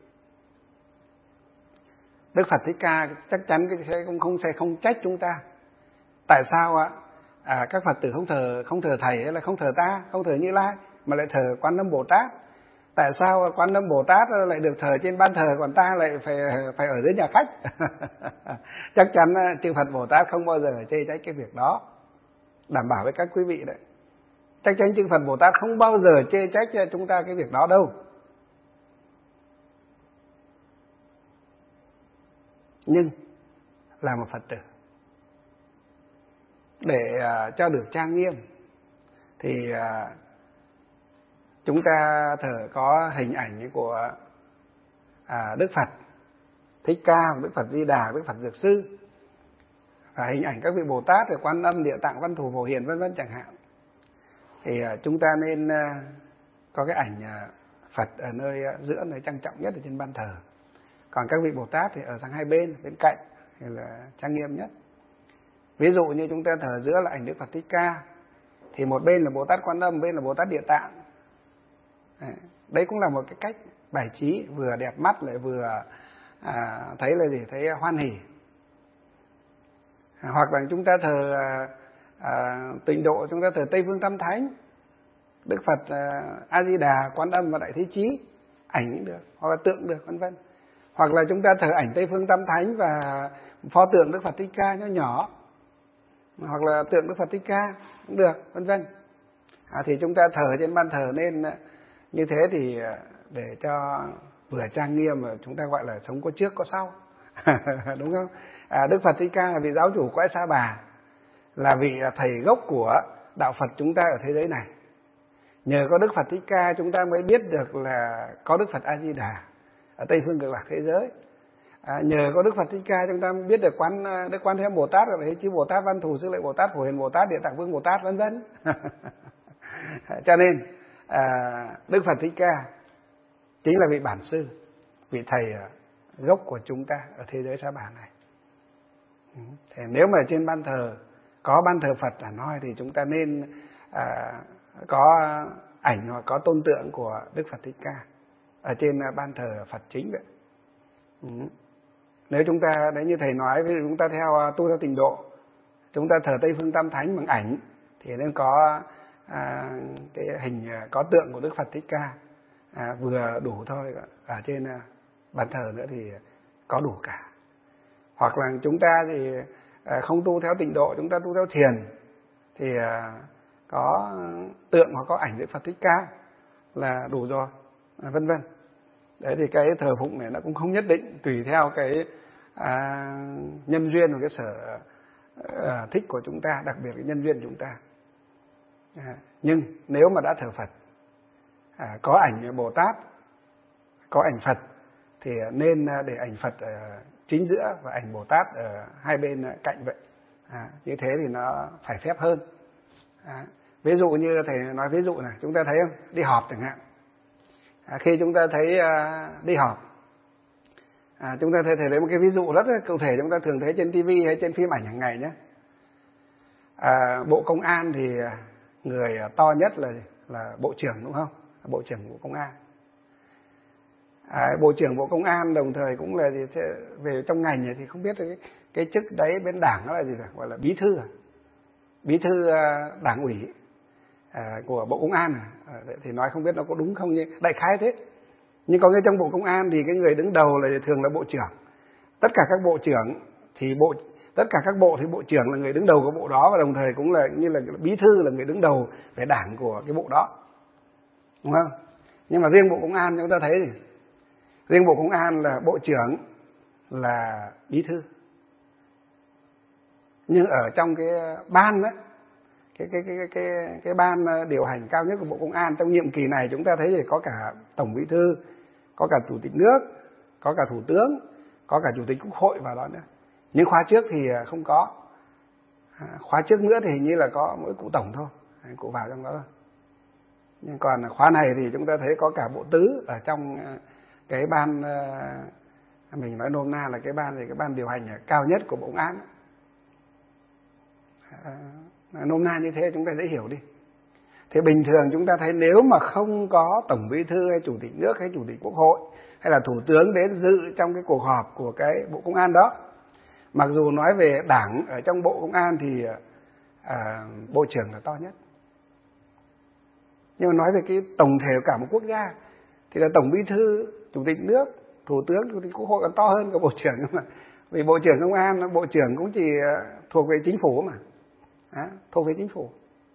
Đức Phật Thích Ca chắc chắn cái sẽ cũng không sẽ không trách chúng ta. Tại sao ạ? À, các Phật tử không thờ không thờ thầy hay là không thờ ta, không thờ Như Lai mà lại thờ Quán Âm Bồ Tát? Tại sao Quán Âm Bồ Tát lại được thờ trên ban thờ, còn ta lại phải phải ở dưới nhà khách? Chắc chắn chư Phật Bồ Tát không bao giờ chê trách cái việc đó. Đảm bảo với các quý vị đấy. Chắc chắn chư Phật Bồ Tát không bao giờ chê trách cho chúng ta cái việc đó đâu. Nhưng là một Phật tử, để uh, cho được trang nghiêm thì uh, chúng ta thờ có hình ảnh của uh, Đức Phật Thích Ca, Đức Phật Di Đà, Đức Phật Dược Sư, và hình ảnh các vị Bồ Tát, Quan Âm, Địa Tạng, Văn Thù, Phổ Hiền vân vân chẳng hạn. Thì uh, chúng ta nên uh, có cái ảnh uh, Phật ở nơi uh, giữa, nơi trang trọng nhất ở trên ban thờ. Còn các vị Bồ Tát thì ở sang hai bên, bên cạnh thì là trang nghiêm nhất. Ví dụ như chúng ta thờ giữa là ảnh Đức Phật Thích Ca, thì một bên là Bồ Tát Quan Âm, bên là Bồ Tát Địa Tạng. Đấy cũng là một cái cách bài trí vừa đẹp mắt lại vừa à, thấy là gì, thấy hoan hỉ. À, hoặc là chúng ta thờ à, à, Tịnh Độ, chúng ta thờ Tây Phương Tam Thánh, Đức Phật à, A Di Đà, Quan Âm và Đại Thế Chí, ảnh cũng được, hoặc là tượng được, vân vân. Hoặc là chúng ta thờ ảnh Tây Phương Tam Thánh và pho tượng Đức Phật Thích Ca nhỏ nhỏ, hoặc là tượng Đức Phật Thích Ca cũng được, vân vân. À, thì chúng ta thờ trên ban thờ nên như thế thì để cho vừa trang nghiêm mà chúng ta gọi là sống có trước có sau. Đúng không? À, Đức Phật Thích Ca là vị giáo chủ cõi Sa Bà, là vị thầy gốc của đạo Phật chúng ta ở thế giới này. Nhờ có Đức Phật Thích Ca chúng ta mới biết được là có Đức Phật A Di Đà ở Tây phương cực lạc thế giới. À, nhờ có Đức Phật Thích Ca chúng ta biết được quán Đức Quan Thế Âm Bồ Tát, Đại Thế Chí Bồ Tát, Văn Thù Sư Lợi Bồ Tát, Phổ Hiền Bồ Tát, Địa Tạng Vương Bồ Tát, vân vân. Cho nên à, Đức Phật Thích Ca chính là vị bản sư, vị thầy gốc của chúng ta ở thế giới Sa Bà này. Thì nếu mà trên ban thờ có ban thờ Phật là nói thì chúng ta nên à, có ảnh hoặc có tôn tượng của Đức Phật Thích Ca ở trên ban thờ Phật chính vậy. Ừ. Nếu chúng ta, đấy như thầy nói, ví dụ chúng ta theo tu theo Tịnh Độ, chúng ta thờ Tây Phương Tam Thánh bằng ảnh thì nên có à, cái hình có tượng của Đức Phật Thích Ca à, vừa đủ thôi. Ở trên bàn thờ nữa thì có đủ cả. Hoặc là chúng ta thì à, không tu theo Tịnh Độ, chúng ta tu theo Thiền thì à, có tượng hoặc có ảnh Đức Phật Thích Ca là đủ rồi, à, vân vân. Đấy thì cái thờ phụng này nó cũng không nhất định, tùy theo cái à, nhân duyên và cái sở à, thích của chúng ta, đặc biệt cái nhân duyên của chúng ta. À, nhưng nếu mà đã thờ Phật, à, có ảnh Bồ Tát, có ảnh Phật thì nên để ảnh Phật ở chính giữa và ảnh Bồ Tát ở hai bên cạnh vậy. À, như thế thì nó phải phép hơn. À, ví dụ như thầy nói ví dụ này, chúng ta thấy không? Đi họp chẳng hạn. À, khi chúng ta thấy à, đi họp, à, chúng ta thấy, thấy lấy một cái ví dụ rất là cụ thể, chúng ta thường thấy trên ti vi hay trên phim ảnh hàng ngày nhé. À, Bộ Công an thì người to nhất là là Bộ trưởng, đúng không? Bộ trưởng Bộ Công an. À, Bộ trưởng Bộ Công an đồng thời cũng là gì, về trong ngành thì không biết cái, cái chức đấy bên đảng nó là gì, gọi là bí thư, bí thư đảng ủy à, của Bộ Công an. À, thì nói không biết nó có đúng không, nhưng đại khái thế. Nhưng có nghe trong Bộ Công an thì cái người đứng đầu là thường là Bộ trưởng. Tất cả các bộ trưởng thì bộ tất cả các bộ thì bộ trưởng là người đứng đầu của bộ đó, và đồng thời cũng là như là bí thư là người đứng đầu về đảng của cái bộ đó, đúng không? Nhưng mà riêng Bộ Công an chúng ta thấy thì riêng Bộ Công an là bộ trưởng là bí thư, nhưng ở trong cái ban đấy, cái cái cái cái cái ban điều hành cao nhất của Bộ Công an trong nhiệm kỳ này chúng ta thấy thì có cả tổng bí thư, có cả chủ tịch nước, có cả thủ tướng, có cả chủ tịch Quốc hội vào đó nữa. Nhưng khóa trước thì không có. Khóa trước nữa thì hình như là có mỗi cụ tổng thôi, cụ vào trong đó thôi. Nhưng còn khóa này thì chúng ta thấy có cả bộ tứ ở trong cái ban, mình nói nôm na là cái ban thì cái ban điều hành cao nhất của Bộ Công an. À, nôm na như thế chúng ta dễ hiểu đi. Thì bình thường chúng ta thấy nếu mà không có tổng bí thư hay chủ tịch nước hay chủ tịch Quốc hội hay là thủ tướng đến dự trong cái cuộc họp của cái Bộ Công an đó, mặc dù nói về đảng ở trong Bộ Công an thì à, bộ trưởng là to nhất, nhưng mà nói về cái tổng thể cả một quốc gia thì là tổng bí thư, chủ tịch nước, thủ tướng, chủ tịch Quốc hội còn to hơn cả bộ trưởng. Mà vì bộ trưởng công an, bộ trưởng cũng chỉ thuộc về chính phủ mà, à, thuộc về chính phủ.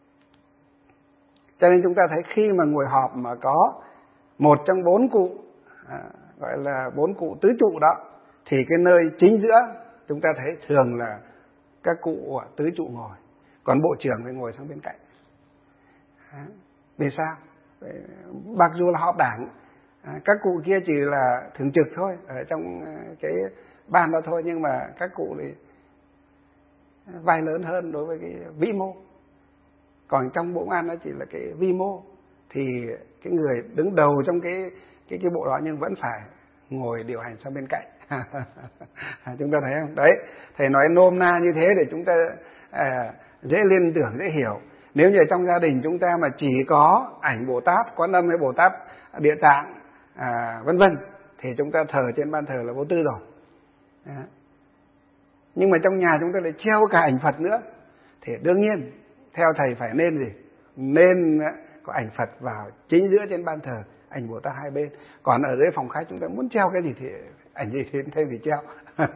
Cho nên chúng ta thấy khi mà ngồi họp mà có một trong bốn cụ, à, gọi là bốn cụ tứ trụ đó, thì cái nơi chính giữa chúng ta thấy thường là các cụ tứ trụ ngồi, còn bộ trưởng phải ngồi sang bên cạnh. À, vì sao? Mặc dù là họp đảng, à, các cụ kia chỉ là thường trực thôi, ở trong cái ban đó thôi, nhưng mà các cụ thì vai lớn hơn đối với cái vĩ mô. Còn trong Bộ Công an nó chỉ là cái vi mô, thì cái người đứng đầu trong cái cái cái bộ đó nhưng vẫn phải ngồi điều hành sang bên cạnh. Chúng ta thấy không? Đấy, thầy nói nôm na như thế để chúng ta à, dễ liên tưởng, dễ hiểu. Nếu như trong gia đình chúng ta mà chỉ có ảnh Bồ Tát Quan Âm hay Bồ Tát Địa Tạng à, vân vân thì chúng ta thờ trên ban thờ là vô tư rồi. À. Nhưng mà trong nhà chúng ta lại treo cả ảnh Phật nữa thì đương nhiên theo thầy phải nên gì? Nên có ảnh Phật vào chính giữa trên ban thờ, ảnh Bồ Tát hai bên. Còn ở dưới phòng khách chúng ta muốn treo cái gì thì ảnh gì thì thêm thì treo.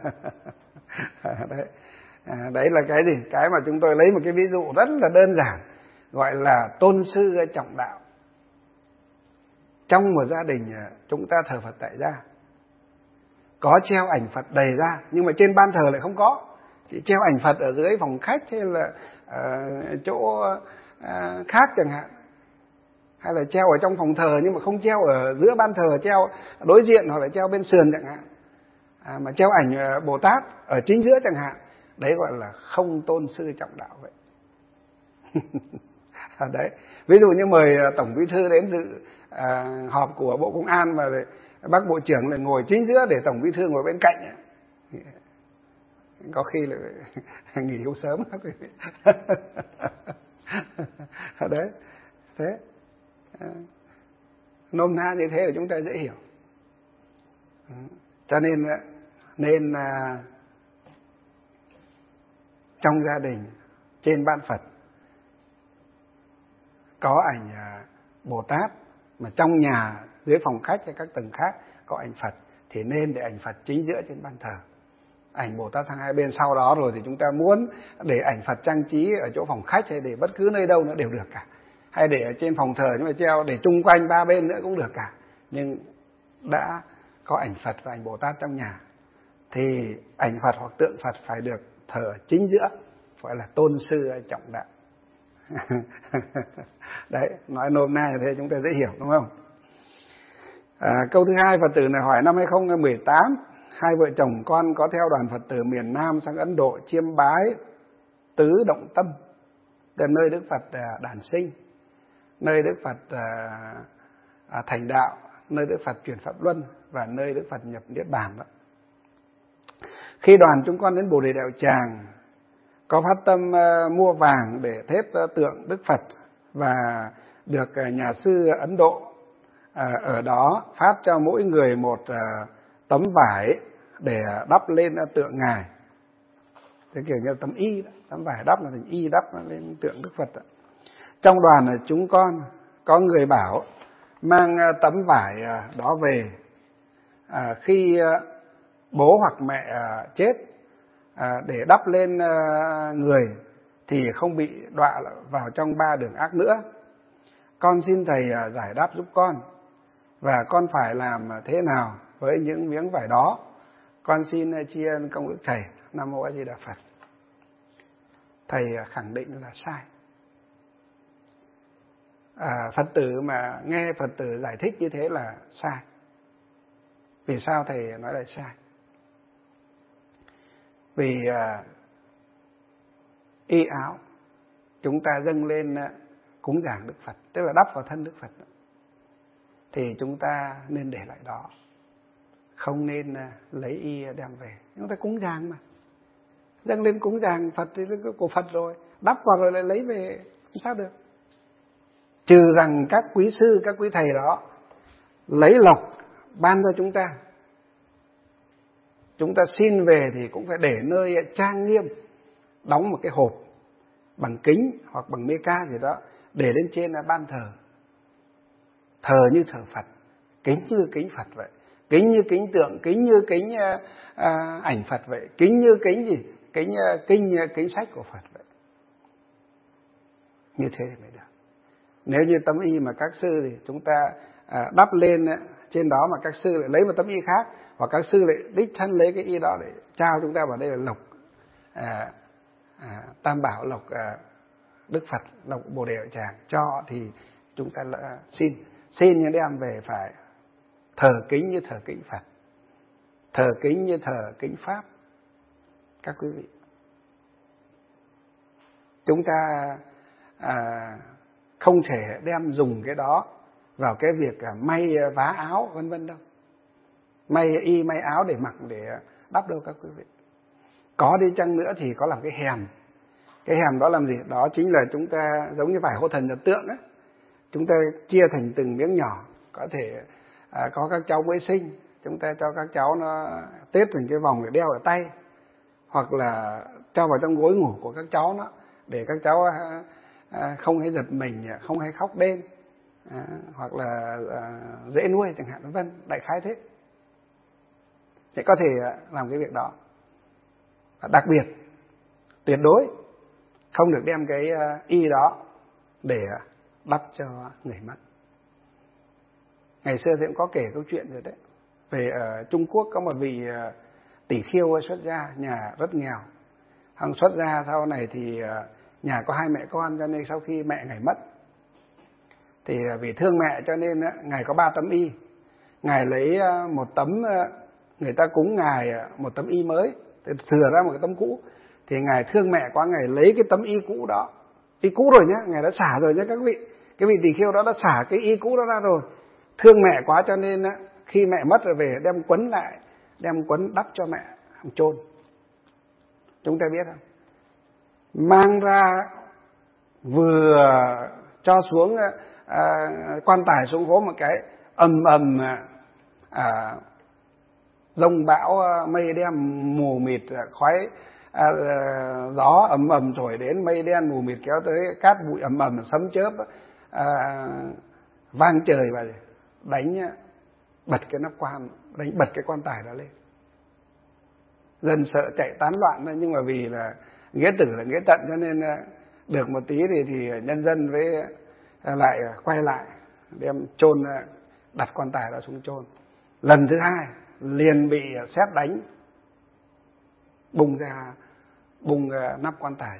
Đấy. À, đấy là cái gì? Cái mà chúng tôi lấy một cái ví dụ rất là đơn giản, gọi là tôn sư trọng đạo. Trong một gia đình chúng ta thờ Phật tại gia, có treo ảnh Phật đầy ra, nhưng mà trên ban thờ lại không có. Chỉ treo ảnh Phật ở dưới phòng khách hay là uh, chỗ uh, khác chẳng hạn, hay là treo ở trong phòng thờ nhưng mà không treo ở giữa ban thờ, treo đối diện hoặc là treo bên sườn chẳng hạn. À, mà treo ảnh Bồ Tát ở chính giữa chẳng hạn, đấy gọi là không tôn sư trọng đạo vậy. À, đấy. Ví dụ như mời Tổng Bí thư đến dự à, họp của Bộ Công an mà bác Bộ trưởng lại ngồi chính giữa để Tổng Bí thư ngồi bên cạnh, có khi là nghỉ hưu sớm. Đấy, thế à, nôm na như thế là chúng ta dễ hiểu. Cho nên nên à, trong gia đình trên ban Phật có ảnh à, Bồ Tát, mà trong nhà dưới phòng khách hay các tầng khác có ảnh Phật thì nên để ảnh Phật chính giữa trên ban thờ, ảnh Bồ Tát sang hai bên. Sau đó rồi thì chúng ta muốn để ảnh Phật trang trí ở chỗ phòng khách hay để bất cứ nơi đâu nữa đều được cả, hay để ở trên phòng thờ nhưng mà treo để chung quanh ba bên nữa cũng được cả. Nhưng đã có ảnh Phật và ảnh Bồ Tát trong nhà thì ảnh Phật hoặc tượng Phật phải được thờ chính giữa, gọi là tôn sư trọng đạo. Đấy, nói nôm na như thế chúng ta dễ hiểu đúng không? À, câu thứ hai, Phật tử này hỏi năm hai không một tám, hai vợ chồng con có theo đoàn Phật tử miền Nam sang Ấn Độ chiêm bái Tứ Động Tâm, từ nơi Đức Phật à, đản sinh, nơi Đức Phật à, à, thành đạo, nơi Đức Phật chuyển Pháp Luân và nơi Đức Phật nhập Niết Bàn đó. Khi đoàn chúng con đến Bồ Đề Đạo Tràng, có phát tâm uh, mua vàng để thép uh, tượng Đức Phật và được uh, nhà sư Ấn Độ uh, ở đó phát cho mỗi người một uh, tấm vải để đắp lên uh, tượng Ngài. Thế kiểu như tấm y đó, tấm vải đắp là thành y đắp lên tượng Đức Phật đó. Trong đoàn uh, chúng con có người bảo mang uh, tấm vải uh, đó về, uh, khi uh, bố hoặc mẹ uh, chết À, để đắp lên uh, người thì không bị đọa vào trong ba đường ác nữa. Con xin thầy uh, giải đáp giúp con, và con phải làm thế nào với những miếng vải đó. Con xin uh, tri ân công đức thầy. Nam mô A Di Đà Phật. Thầy uh, khẳng định là sai. À, Phật tử mà nghe Phật tử giải thích như thế là sai. Vì sao thầy nói là sai? Vì uh, y áo chúng ta dâng lên uh, cúng dường Đức Phật, tức là đắp vào thân Đức Phật, thì chúng ta nên để lại đó, không nên uh, lấy y đem về. Chúng ta cúng dường mà, dâng lên cúng dường Phật thì của Phật rồi, đắp vào rồi lại lấy về, không sao được. Trừ rằng các quý sư, các quý thầy đó lấy lộc ban cho chúng ta, chúng ta xin về thì cũng phải để nơi trang nghiêm, đóng một cái hộp bằng kính hoặc bằng mê ca gì đó, để lên trên là ban thờ, thờ như thờ Phật, kính như kính Phật vậy, kính như kính tượng, kính như kính à, ảnh Phật vậy, kính như kính gì, kính kinh kính sách của Phật vậy. Như thế mới được. Nếu như tấm y mà các sư thì chúng ta à, đắp lên trên đó mà các sư lại lấy một tấm y khác, hoặc các sư lại đích thân lấy cái y đó để trao chúng ta vào đây là lộc à, à, Tam Bảo, lộc à, Đức Phật, lộc Bồ Đề Đạo Tràng cho, thì chúng ta là xin xin những đem về phải thờ kính như thờ kính Phật, thờ kính như thờ kính Pháp. Các quý vị, chúng ta à, không thể đem dùng cái đó vào cái việc may vá áo vân vân đâu, may y may áo để mặc để đắp đâu các quý vị. Có đi chăng nữa thì có làm cái hèm, Cái hẻm đó làm gì? Đó chính là chúng ta giống như vải hộ thần nhật tượng ấy. Chúng ta chia thành từng miếng nhỏ. Có thể à, có các cháu mới sinh, chúng ta cho các cháu nó tết thành cái vòng để đeo ở tay, hoặc là cho vào trong gối ngủ của các cháu nó, để các cháu à, à, không hay giật mình, không hay khóc đêm, à, hoặc là à, dễ nuôi chẳng hạn, vân vân, đại khái thế. Thì có thể làm cái việc đó. Đặc biệt, tuyệt đối không được đem cái y đó để đắp cho người mất. Ngày xưa thì cũng có kể câu chuyện rồi đấy. Về ở Trung Quốc có một vị tỷ khưu xuất gia, nhà rất nghèo. Hằng xuất gia sau này thì nhà có hai mẹ con, cho nên sau khi mẹ Ngài mất thì vì thương mẹ cho nên Ngài có ba tấm y. Ngài lấy một tấm, người ta cúng Ngài một tấm y mới, thừa ra một cái tấm cũ. Thì Ngài thương mẹ quá, Ngài lấy cái tấm y cũ đó, y cũ rồi nhá, Ngài đã xả rồi nhá các vị. Cái vị tỷ khưu đó đã xả cái y cũ đó ra rồi. Thương mẹ quá cho nên khi mẹ mất rồi về đem quấn lại, đem quấn đắp cho mẹ, chôn. Chúng ta biết không? Mang ra vừa cho xuống à, quan tài xuống hố một cái, ầm ầm à, rông bão mây đen mù mịt, khói à, gió ầm ầm thổi đến, mây đen mù mịt kéo tới, cát bụi ầm ầm, sấm chớp à, vang trời và đánh bật cái nắp quan, đánh bật cái quan tài đó lên. Dân sợ chạy tán loạn, nhưng mà vì là nghĩa tử là nghĩa tận cho nên được một tí thì thì nhân dân với lại quay lại đem chôn, đặt quan tài đó xuống chôn. Lần thứ hai liền bị sét đánh, bung ra, bung nắp quan tài.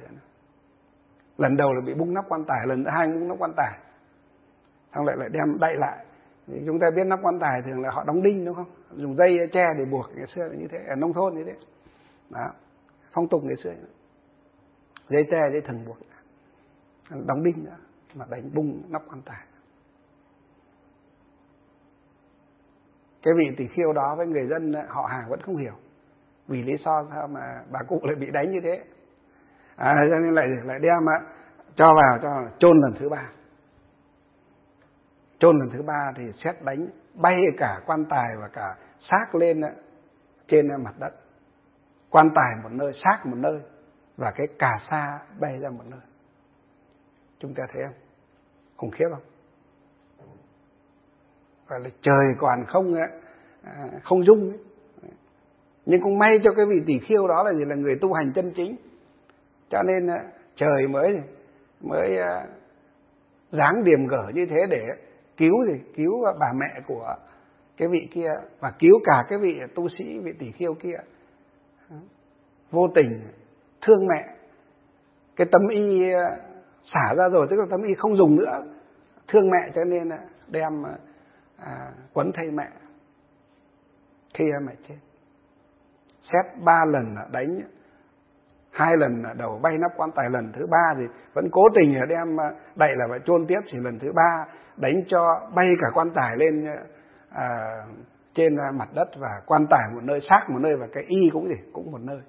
Lần đầu là bị bung nắp quan tài, lần thứ hai bung nắp quan tài, xong lại lại đem đậy lại. Thì chúng ta biết nắp quan tài thường là họ đóng đinh đúng không? Dùng dây tre để buộc, ngày xưa là như thế, ở nông thôn như thế. Đó, phong tục ngày xưa. Dây tre, dây thừng buộc, đóng đinh nữa, mà đánh bung nắp quan tài. Cái vị tỷ khưu đó với người dân họ hàng vẫn không hiểu vì lý do sao mà bà cụ lại bị đánh như thế. À, cho nên lại lại đem cho vào cho chôn lần thứ ba. Chôn lần thứ ba thì sét đánh bay cả quan tài và cả xác lên trên mặt đất. Quan tài một nơi, xác một nơi, và cái cà sa bay ra một nơi. Chúng ta thấy không? Khủng khiếp không? Và là trời còn không không dung ấy. Nhưng cũng may cho cái vị tỷ khưu đó là gì, là người tu hành chân chính, cho nên trời mới mới dáng điềm gở như thế để cứu gì cứu bà mẹ của cái vị kia, và cứu cả cái vị tu sĩ, vị tỷ khưu kia. Vô tình thương mẹ, cái tấm y xả ra rồi, tức là tấm y không dùng nữa, thương mẹ cho nên đem à, quấn thay mẹ khi mẹ chết. Xét ba lần đánh, hai lần đầu bay nắp quan tài, lần thứ ba thì vẫn cố tình đem đậy là phải chôn tiếp, chỉ lần thứ ba đánh cho bay cả quan tài lên à, trên mặt đất, và quan tài một nơi, xác một nơi, và cái y cũng gì cũng một nơi.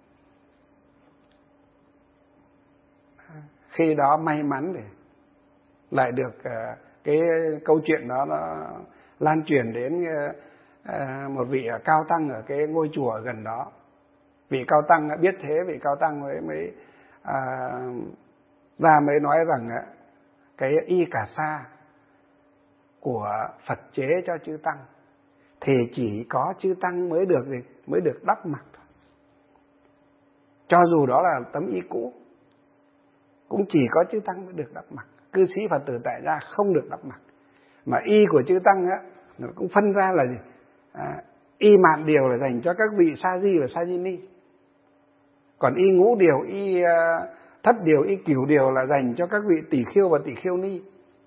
Khi đó may mắn để lại được à, cái câu chuyện đó nó lan truyền đến à, một vị cao tăng ở cái ngôi chùa gần đó. Vị cao tăng biết thế, vị cao tăng mới mới à, ra mới nói rằng à, cái y cà sa của Phật chế cho chư tăng thì chỉ có chư tăng mới được gì mới được đắp mặc thôi. Cho dù đó là tấm y cũ, cũng chỉ có chư tăng mới được đắp mặc. Cư sĩ Phật tử tại gia không được đắp mặc. Mà y của chư tăng á, nó cũng phân ra là gì? À, y mạn điều là dành cho các vị sa di và sa di ni. Còn y ngũ điều, y uh, thất điều, y cửu điều là dành cho các vị tỷ khưu và tỷ khưu ni.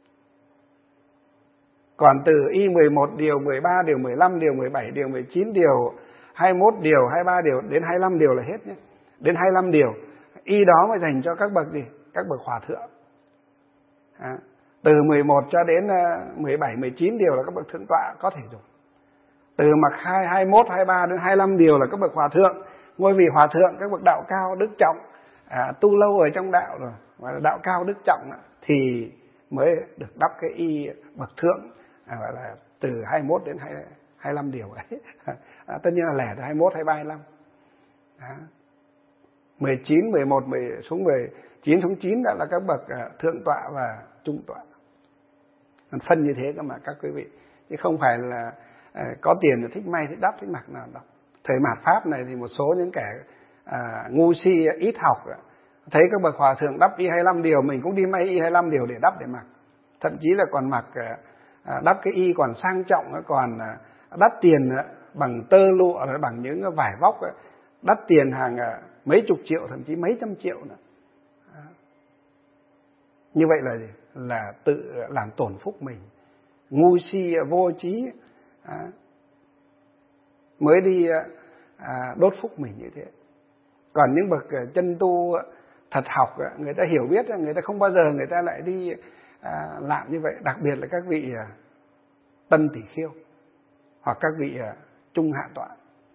Còn từ y mười một điều, mười ba điều, mười lăm điều, mười bảy điều, mười chín điều, hai mươi mốt điều, hai mươi ba điều đến hai mươi lăm điều là hết nhé. Đến hai mươi lăm điều, y đó mới dành cho các bậc gì? Các bậc hòa thượng. À, từ mười một cho đến mười bảy, mười chín điều là các bậc thượng tọa có thể dùng. Từ mặc hai mươi mốt, hai mươi ba đến hai mươi lăm điều là các bậc hòa thượng, ngôi vị hòa thượng, các bậc đạo cao, đức trọng, à, tu lâu ở trong đạo rồi, gọi là đạo cao đức trọng thì mới được đắp cái y bậc thượng, à, gọi là từ hai mươi mốt đến hai mươi lăm điều ấy. À, tất nhiên là lẻ từ hai mươi mốt, hai mươi ba, hai mươi lăm. Đó. mười chín, mười một, mười xuống mười chín xuống chín đã là các bậc thượng tọa và trung tọa. Phân như thế cơ mà các quý vị, chứ không phải là à, có tiền thì thích may thích đắp thích mặc nào đâu. Thời mạt pháp này thì một số những kẻ à, ngu si ít học thấy các bậc hòa thượng đắp y hai mươi lăm điều, mình cũng đi may y hai mươi lăm điều để đắp để mặc, thậm chí là còn mặc à, đắp cái y còn sang trọng, còn à, đắt tiền bằng tơ lụa, bằng những vải vóc đắt tiền hàng à, mấy chục triệu, thậm chí mấy trăm triệu nữa. À. Như vậy là gì? Là tự làm tổn phúc mình, ngu si vô trí à, mới đi à, đốt phúc mình như thế. Còn những bậc chân tu thật học, người ta hiểu biết, người ta không bao giờ người ta lại đi à, làm như vậy. Đặc biệt là các vị à, tân tỷ khiêu hoặc các vị à, trung hạ tọa.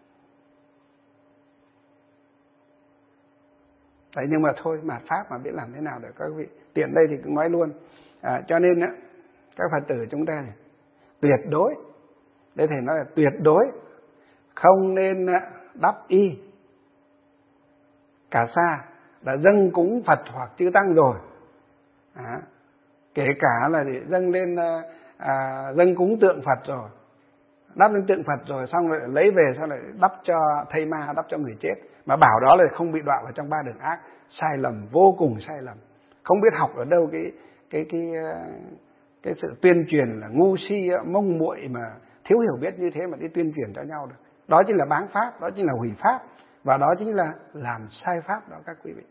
Đấy, nhưng mà thôi, mạt pháp mà biết làm thế nào được các vị. Tiện đây thì cũng nói luôn. À, cho nên á, các Phật tử chúng ta này, tuyệt đối, đây thầy nói là tuyệt đối không nên đắp y cả sa đã dâng cúng Phật hoặc chư tăng rồi. À, kể cả là để dâng lên à, dâng cúng tượng Phật rồi, đắp lên tượng Phật rồi xong rồi lấy về sau lại đắp cho thây ma, đắp cho người chết, mà bảo đó là không bị đọa vào trong ba đường ác. Sai lầm, vô cùng sai lầm. Không biết học ở đâu cái cái cái cái sự tuyên truyền là ngu si mông muội mà thiếu hiểu biết như thế mà đi tuyên truyền cho nhau được. Đó chính là báng pháp, đó chính là hủy pháp, và đó chính là làm sai pháp đó các quý vị.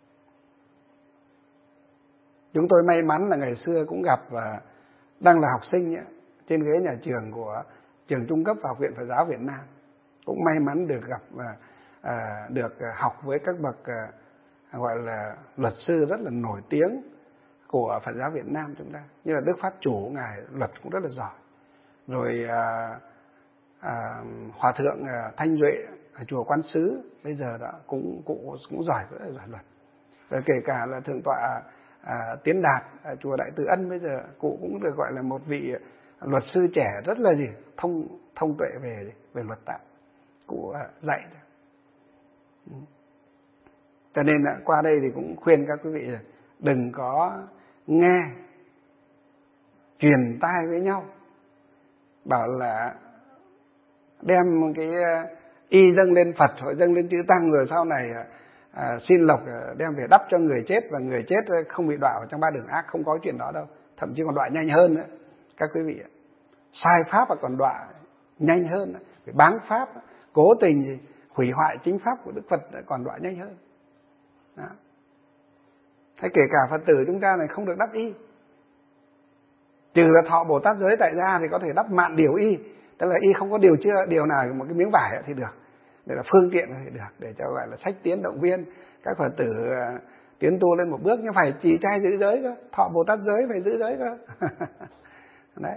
Chúng tôi may mắn là ngày xưa cũng gặp và đang là học sinh ấy, trên ghế nhà trường của trường trung cấp và Học viện Phật giáo Việt Nam, cũng may mắn được gặp và à, được học với các bậc à, gọi là luật sư rất là nổi tiếng của Phật giáo Việt Nam chúng ta, như là Đức Pháp Chủ, ngài luật cũng rất là giỏi, rồi à, à, Hòa thượng à, Thanh Duệ ở chùa Quán Sứ bây giờ đã cũng cũng cũng giỏi, rất là giỏi luật. Rồi kể cả là thượng tọa à, Tiến Đạt ở chùa Đại Từ Ân bây giờ cụ cũng được gọi là một vị luật sư trẻ rất là gì thông thông tuệ về về luật tạng, cụ à, dạy. Cho nên là qua đây thì cũng khuyên các quý vị là đừng có nghe truyền tai với nhau bảo là đem cái y dâng lên Phật hoặc dâng lên chư tăng rồi sau này à, xin lộc đem về đắp cho người chết và người chết không bị đọa vào trong ba đường ác. Không có chuyện đó đâu, thậm chí còn đọa nhanh hơn nữa các quý vị. Sai pháp và còn đọa nhanh hơn, phải báng pháp, cố tình gì hủy hoại chính pháp của Đức Phật còn đọa nhanh hơn. Đó. Thế kể cả Phật tử chúng ta này không được đắp y, trừ là thọ Bồ Tát giới tại gia thì có thể đắp mạn điều y, tức là y không có điều chưa điều nào một cái miếng vải thì được, để là phương tiện thì được, để cho gọi là sách tiến động viên các Phật tử uh, tiến tu lên một bước. Nhưng phải trì trai giữ giới cơ, thọ Bồ Tát giới phải giữ giới cơ. Đấy.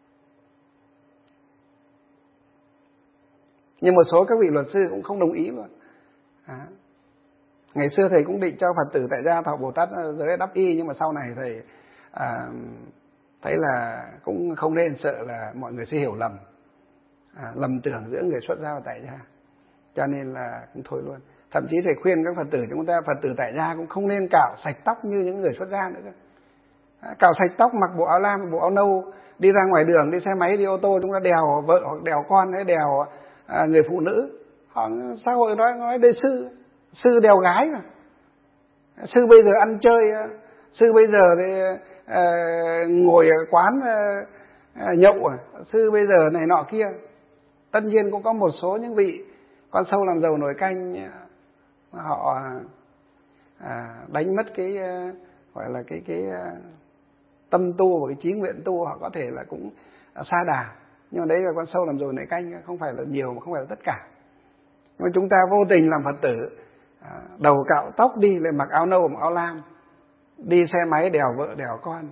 Nhưng một số các vị luật sư cũng không đồng ý mà. À. Ngày xưa thầy cũng định cho Phật tử tại gia thọ Bồ Tát giới đắp y, nhưng mà sau này thầy à, thấy là cũng không nên, sợ là mọi người sẽ hiểu lầm, à, lầm tưởng giữa người xuất gia và tại gia, cho nên là cũng thôi luôn. Thậm chí thầy khuyên các Phật tử chúng ta, Phật tử tại gia cũng không nên cạo sạch tóc như những người xuất gia nữa. À, cạo sạch tóc, mặc bộ áo lam, bộ áo nâu, đi ra ngoài đường, đi xe máy, đi ô tô, chúng ta đèo vợ hoặc đèo con hay đèo à, người phụ nữ. Họ xã hội nói nói đây sư sư đèo gái mà. Sư bây giờ ăn chơi, sư bây giờ thì à, ngồi ở quán à, nhậu, à. Sư bây giờ này nọ kia. Tất nhiên cũng có một số những vị con sâu làm dầu nồi canh, họ à, đánh mất cái gọi là cái cái tâm tu và cái chí nguyện tu, họ có thể là cũng sa đà. Nhưng mà đấy là con sâu làm dầu nồi canh, không phải là nhiều mà không phải là tất cả. Nhưng mà chúng ta vô tình làm Phật tử, à, đầu cạo tóc đi lại mặc áo nâu mặc áo lam, đi xe máy đèo vợ đèo con,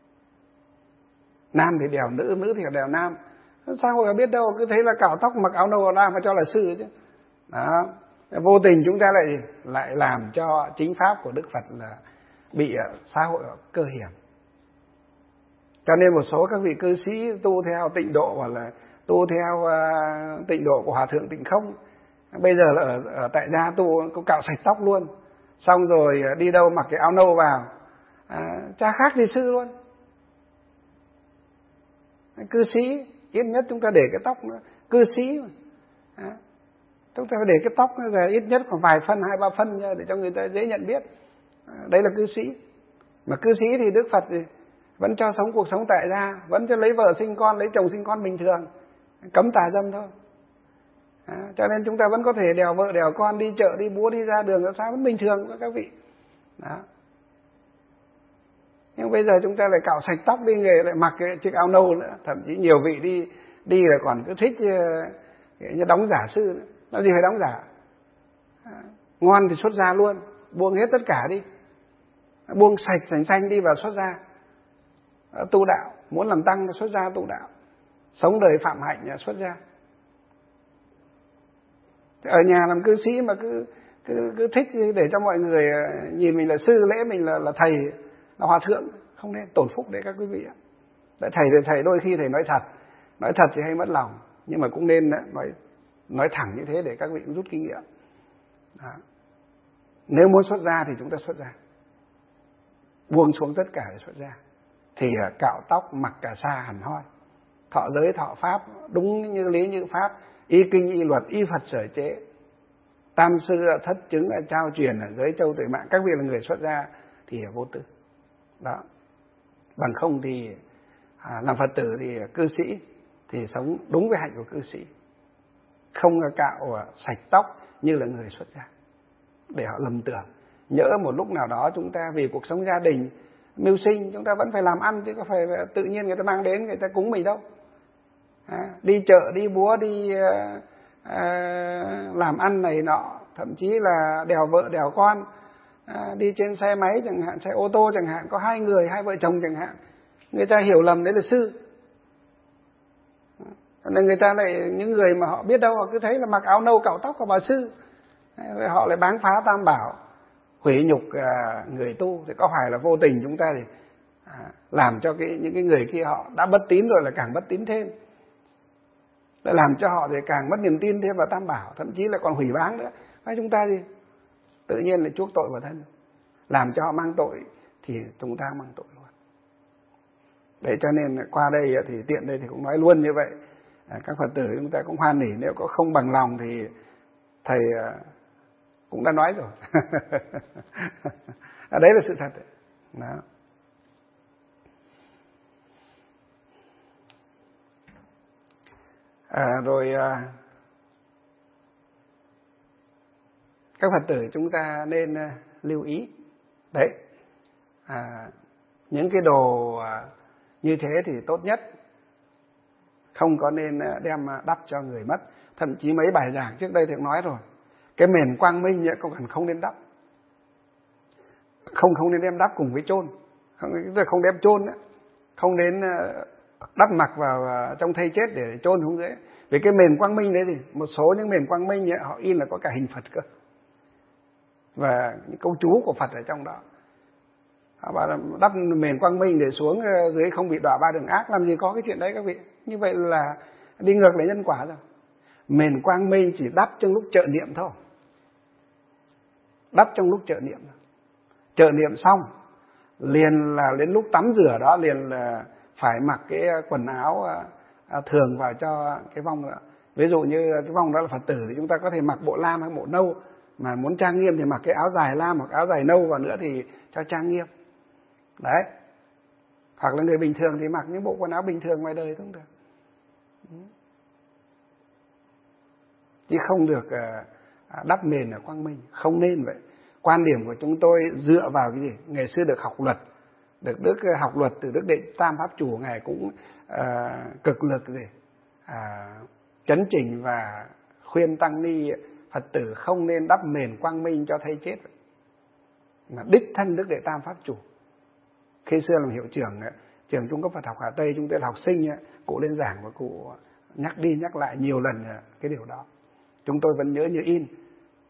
nam thì đèo nữ, nữ thì đèo nam. Sao hội biết đâu, cứ thấy là cạo tóc mặc áo nâu áo lam mà cho là sư chứ. Đó. Vô tình chúng ta lại lại làm cho chính pháp của Đức Phật là bị xã hội cơ hiểm. Cho nên một số các vị cư sĩ tu theo tịnh độ hoặc là tu theo uh, tịnh độ của Hòa Thượng Tịnh Không, bây giờ là ở, ở tại gia tu có cạo sạch tóc luôn, xong rồi đi đâu mặc cái áo nâu vào, à, cha khác gì sư luôn. Cư sĩ ít nhất chúng ta để cái tóc nữa, cư sĩ mà. À, chúng ta phải để cái tóc là ít nhất khoảng vài phân, hai ba phân để cho người ta dễ nhận biết. À, đấy là cư sĩ. Mà cư sĩ thì Đức Phật thì vẫn cho sống cuộc sống tại gia, vẫn cho lấy vợ sinh con, lấy chồng sinh con bình thường, cấm tà dâm thôi. À, cho nên chúng ta vẫn có thể đèo vợ đèo con, đi chợ đi búa, đi ra đường làm sao vẫn bình thường các vị. Đó. Nhưng bây giờ chúng ta lại cạo sạch tóc đi, nghề lại mặc cái chiếc áo nâu nữa, thậm chí nhiều vị đi đi là còn cứ thích như đóng giả sư nữa. Nói gì phải đóng giả, à, ngon thì xuất gia luôn, buông hết tất cả đi, buông sạch sành xanh đi và xuất gia, à, tu đạo, muốn làm tăng xuất gia tu đạo, sống đời phạm hạnh xuất gia. Ở nhà làm cư sĩ mà cứ cứ, cứ thích để cho mọi người nhìn mình là sư, lễ mình là là thầy, là hòa thượng, không nên, tổn phúc đấy các quý vị ạ. Tại thầy thì thầy đôi khi thầy nói thật, nói thật thì hay mất lòng, nhưng mà cũng nên nói nói thẳng như thế để các vị cũng rút kinh nghiệm. Đó. Nếu muốn xuất gia thì chúng ta xuất gia, buông xuống tất cả để xuất gia, thì cạo tóc, mặc cà sa hẳn hoi, thọ giới thọ pháp đúng như lý như pháp, y kinh y luật y Phật sở chế, tam sư thất chứng trao truyền ở giới châu tuệ mạng. Các vị là người xuất gia thì vô tư. Đó. Bằng không thì à, làm Phật tử thì cư sĩ thì sống đúng với hạnh của cư sĩ, không cạo sạch tóc như là người xuất gia để họ lầm tưởng. Nhỡ một lúc nào đó chúng ta vì cuộc sống gia đình mưu sinh, chúng ta vẫn phải làm ăn, chứ có phải tự nhiên người ta mang đến người ta cúng mình đâu. À, đi chợ đi búa đi à, à, làm ăn này nọ, thậm chí là đèo vợ đèo con, à, đi trên xe máy chẳng hạn, xe ô tô chẳng hạn, có hai người hai vợ chồng chẳng hạn, người ta hiểu lầm đấy là sư. Nên người ta lại, những người mà họ biết đâu họ cứ thấy là mặc áo nâu cạo tóc của bà sư, họ lại báng phá tam bảo, hủy nhục à, người tu. Thì có phải là vô tình chúng ta thì à, làm cho cái những cái người kia họ đã bất tín rồi là càng bất tín thêm, đã làm cho họ thì càng mất niềm tin thêm vào tam bảo, thậm chí là còn hủy báng nữa. Hay chúng ta thì tự nhiên lại chuốc tội vào thân, làm cho họ mang tội thì chúng ta mang tội luôn. Để cho nên qua đây thì tiện đây thì cũng nói luôn như vậy. À, các Phật tử chúng ta cũng hoan hỉ, nếu có không bằng lòng thì thầy à, cũng đã nói rồi. À, đấy là sự thật. Đó. À, rồi à, các Phật tử chúng ta nên à, lưu ý đấy, à, những cái đồ à, như thế thì tốt nhất không có nên đem đắp cho người mất. Thậm chí mấy bài giảng trước đây thì cũng nói rồi, cái mền quang minh ấy, còn không nên đắp, không không nên đem đắp cùng với chôn, không, không đem chôn nữa, không đến đắp mặc vào trong thây chết để chôn xuống dưới. Vì cái mền quang minh đấy thì một số những mền quang minh ấy, họ in là có cả hình Phật cơ, và những câu chú của Phật ở trong đó. Họ bảo là đắp mền quang minh để xuống dưới không bị đọa ba đường ác, làm gì có cái chuyện đấy các vị. Như vậy là đi ngược lại nhân quả rồi. Mền quang minh chỉ đắp trong lúc trợ niệm thôi, đắp trong lúc trợ niệm. Trợ niệm xong liền là đến lúc tắm rửa đó liền là phải mặc cái quần áo thường vào cho cái vong nữa. Ví dụ như cái vong đó là Phật tử thì chúng ta có thể mặc bộ lam hay bộ nâu, mà muốn trang nghiêm thì mặc cái áo dài lam hoặc áo dài nâu vào nữa thì cho trang nghiêm. Đấy. Hoặc là người bình thường thì mặc những bộ quần áo bình thường ngoài đời cũng được. Chứ không được đắp mền ở quang minh, không nên vậy. Quan điểm của chúng tôi dựa vào cái gì? Ngày xưa được học luật, được Đức học luật từ Đức Đệ Tam Pháp Chủ, Ngài cũng uh, cực lực gì uh, chấn chỉnh và khuyên tăng ni Phật tử không nên đắp mền quang minh cho thây chết. Mà đích thân Đức Đệ Tam Pháp Chủ khi xưa làm hiệu trưởng trường Trung cấp Phật học Hà Tây, chúng tôi là học sinh, cụ lên giảng và cụ nhắc đi nhắc lại nhiều lần cái điều đó, chúng tôi vẫn nhớ như in.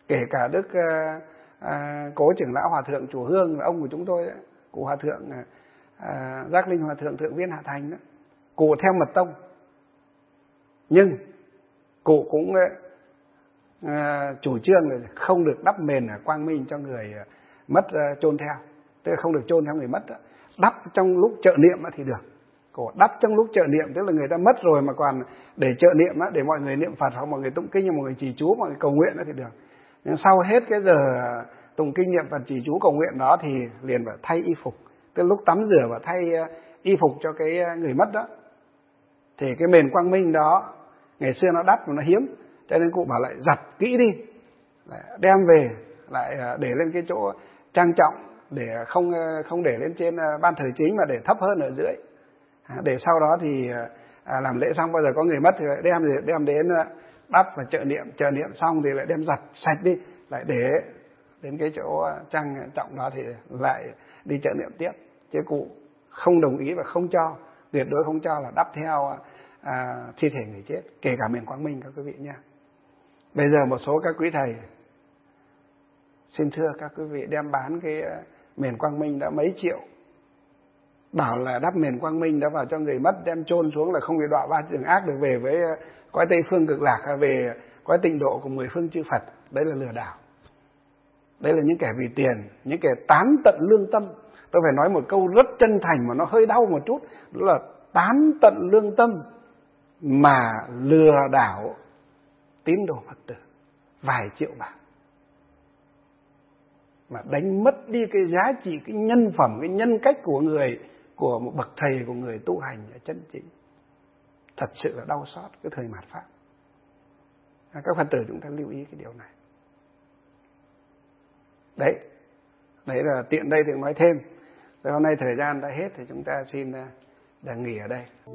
Kể cả Đức à, à, Cố Trưởng lão Hòa thượng Chùa Hương là ông của chúng tôi ấy, cụ Hòa thượng à, Giác Linh Hòa thượng Thượng Viên Hạ Thành đó, cụ theo mật tông, nhưng cụ cũng à, chủ trương là không được đắp mền ở Quang Minh cho người mất à, chôn theo, tức là không được chôn theo người mất đó. Đắp trong lúc trợ niệm thì được. Cổ đắp trong lúc trợ niệm, tức là người ta mất rồi mà còn để trợ niệm á, để mọi người niệm Phật hoặc mọi người tụng kinh, mọi người trì chú, mọi người cầu nguyện đó thì được. Nhưng sau hết cái giờ tụng kinh niệm Phật trì chú cầu nguyện đó thì liền phải thay y phục, tức lúc tắm rửa và thay y phục cho cái người mất đó. Thì cái mền Quang Minh đó ngày xưa nó đắt và nó hiếm, cho nên cụ bảo lại giặt kỹ đi, đem về lại để lên cái chỗ trang trọng, để không không để lên trên ban thờ chính mà để thấp hơn ở dưới, để sau đó thì à, làm lễ xong bao giờ có người mất thì lại đem đem đến đắp và trợ niệm, trợ niệm xong thì lại đem giặt sạch đi, lại để đến cái chỗ trang trọng đó thì lại đi trợ niệm tiếp. Chứ cụ không đồng ý và không cho, tuyệt đối không cho là đắp theo à, thi thể người chết, kể cả miền Quang Minh các quý vị nha. Bây giờ một số các quý thầy xin thưa các quý vị đem bán cái miền Quang Minh đã mấy triệu, bảo là đắp miền Quang Minh đã vào cho người mất, đem chôn xuống là không bị đọa ba đường ác, được về với cõi Tây Phương Cực Lạc, về cõi tịnh độ của mười phương chư Phật. Đấy là lừa đảo. Đấy là những kẻ vì tiền, những kẻ tán tận lương tâm. Tôi phải nói một câu rất chân thành mà nó hơi đau một chút, đó là tán tận lương tâm mà lừa đảo tín đồ Phật tử vài triệu bạc, mà đánh mất đi cái giá trị, cái nhân phẩm, cái nhân cách của người, của một bậc thầy, của người tu hành chân chính. Thật sự là đau xót cái thời mạt Pháp. Các Phật tử chúng ta lưu ý cái điều này. Đấy, đấy là tiện đây thì nói thêm. Rồi hôm nay thời gian đã hết thì chúng ta xin đã nghỉ ở đây.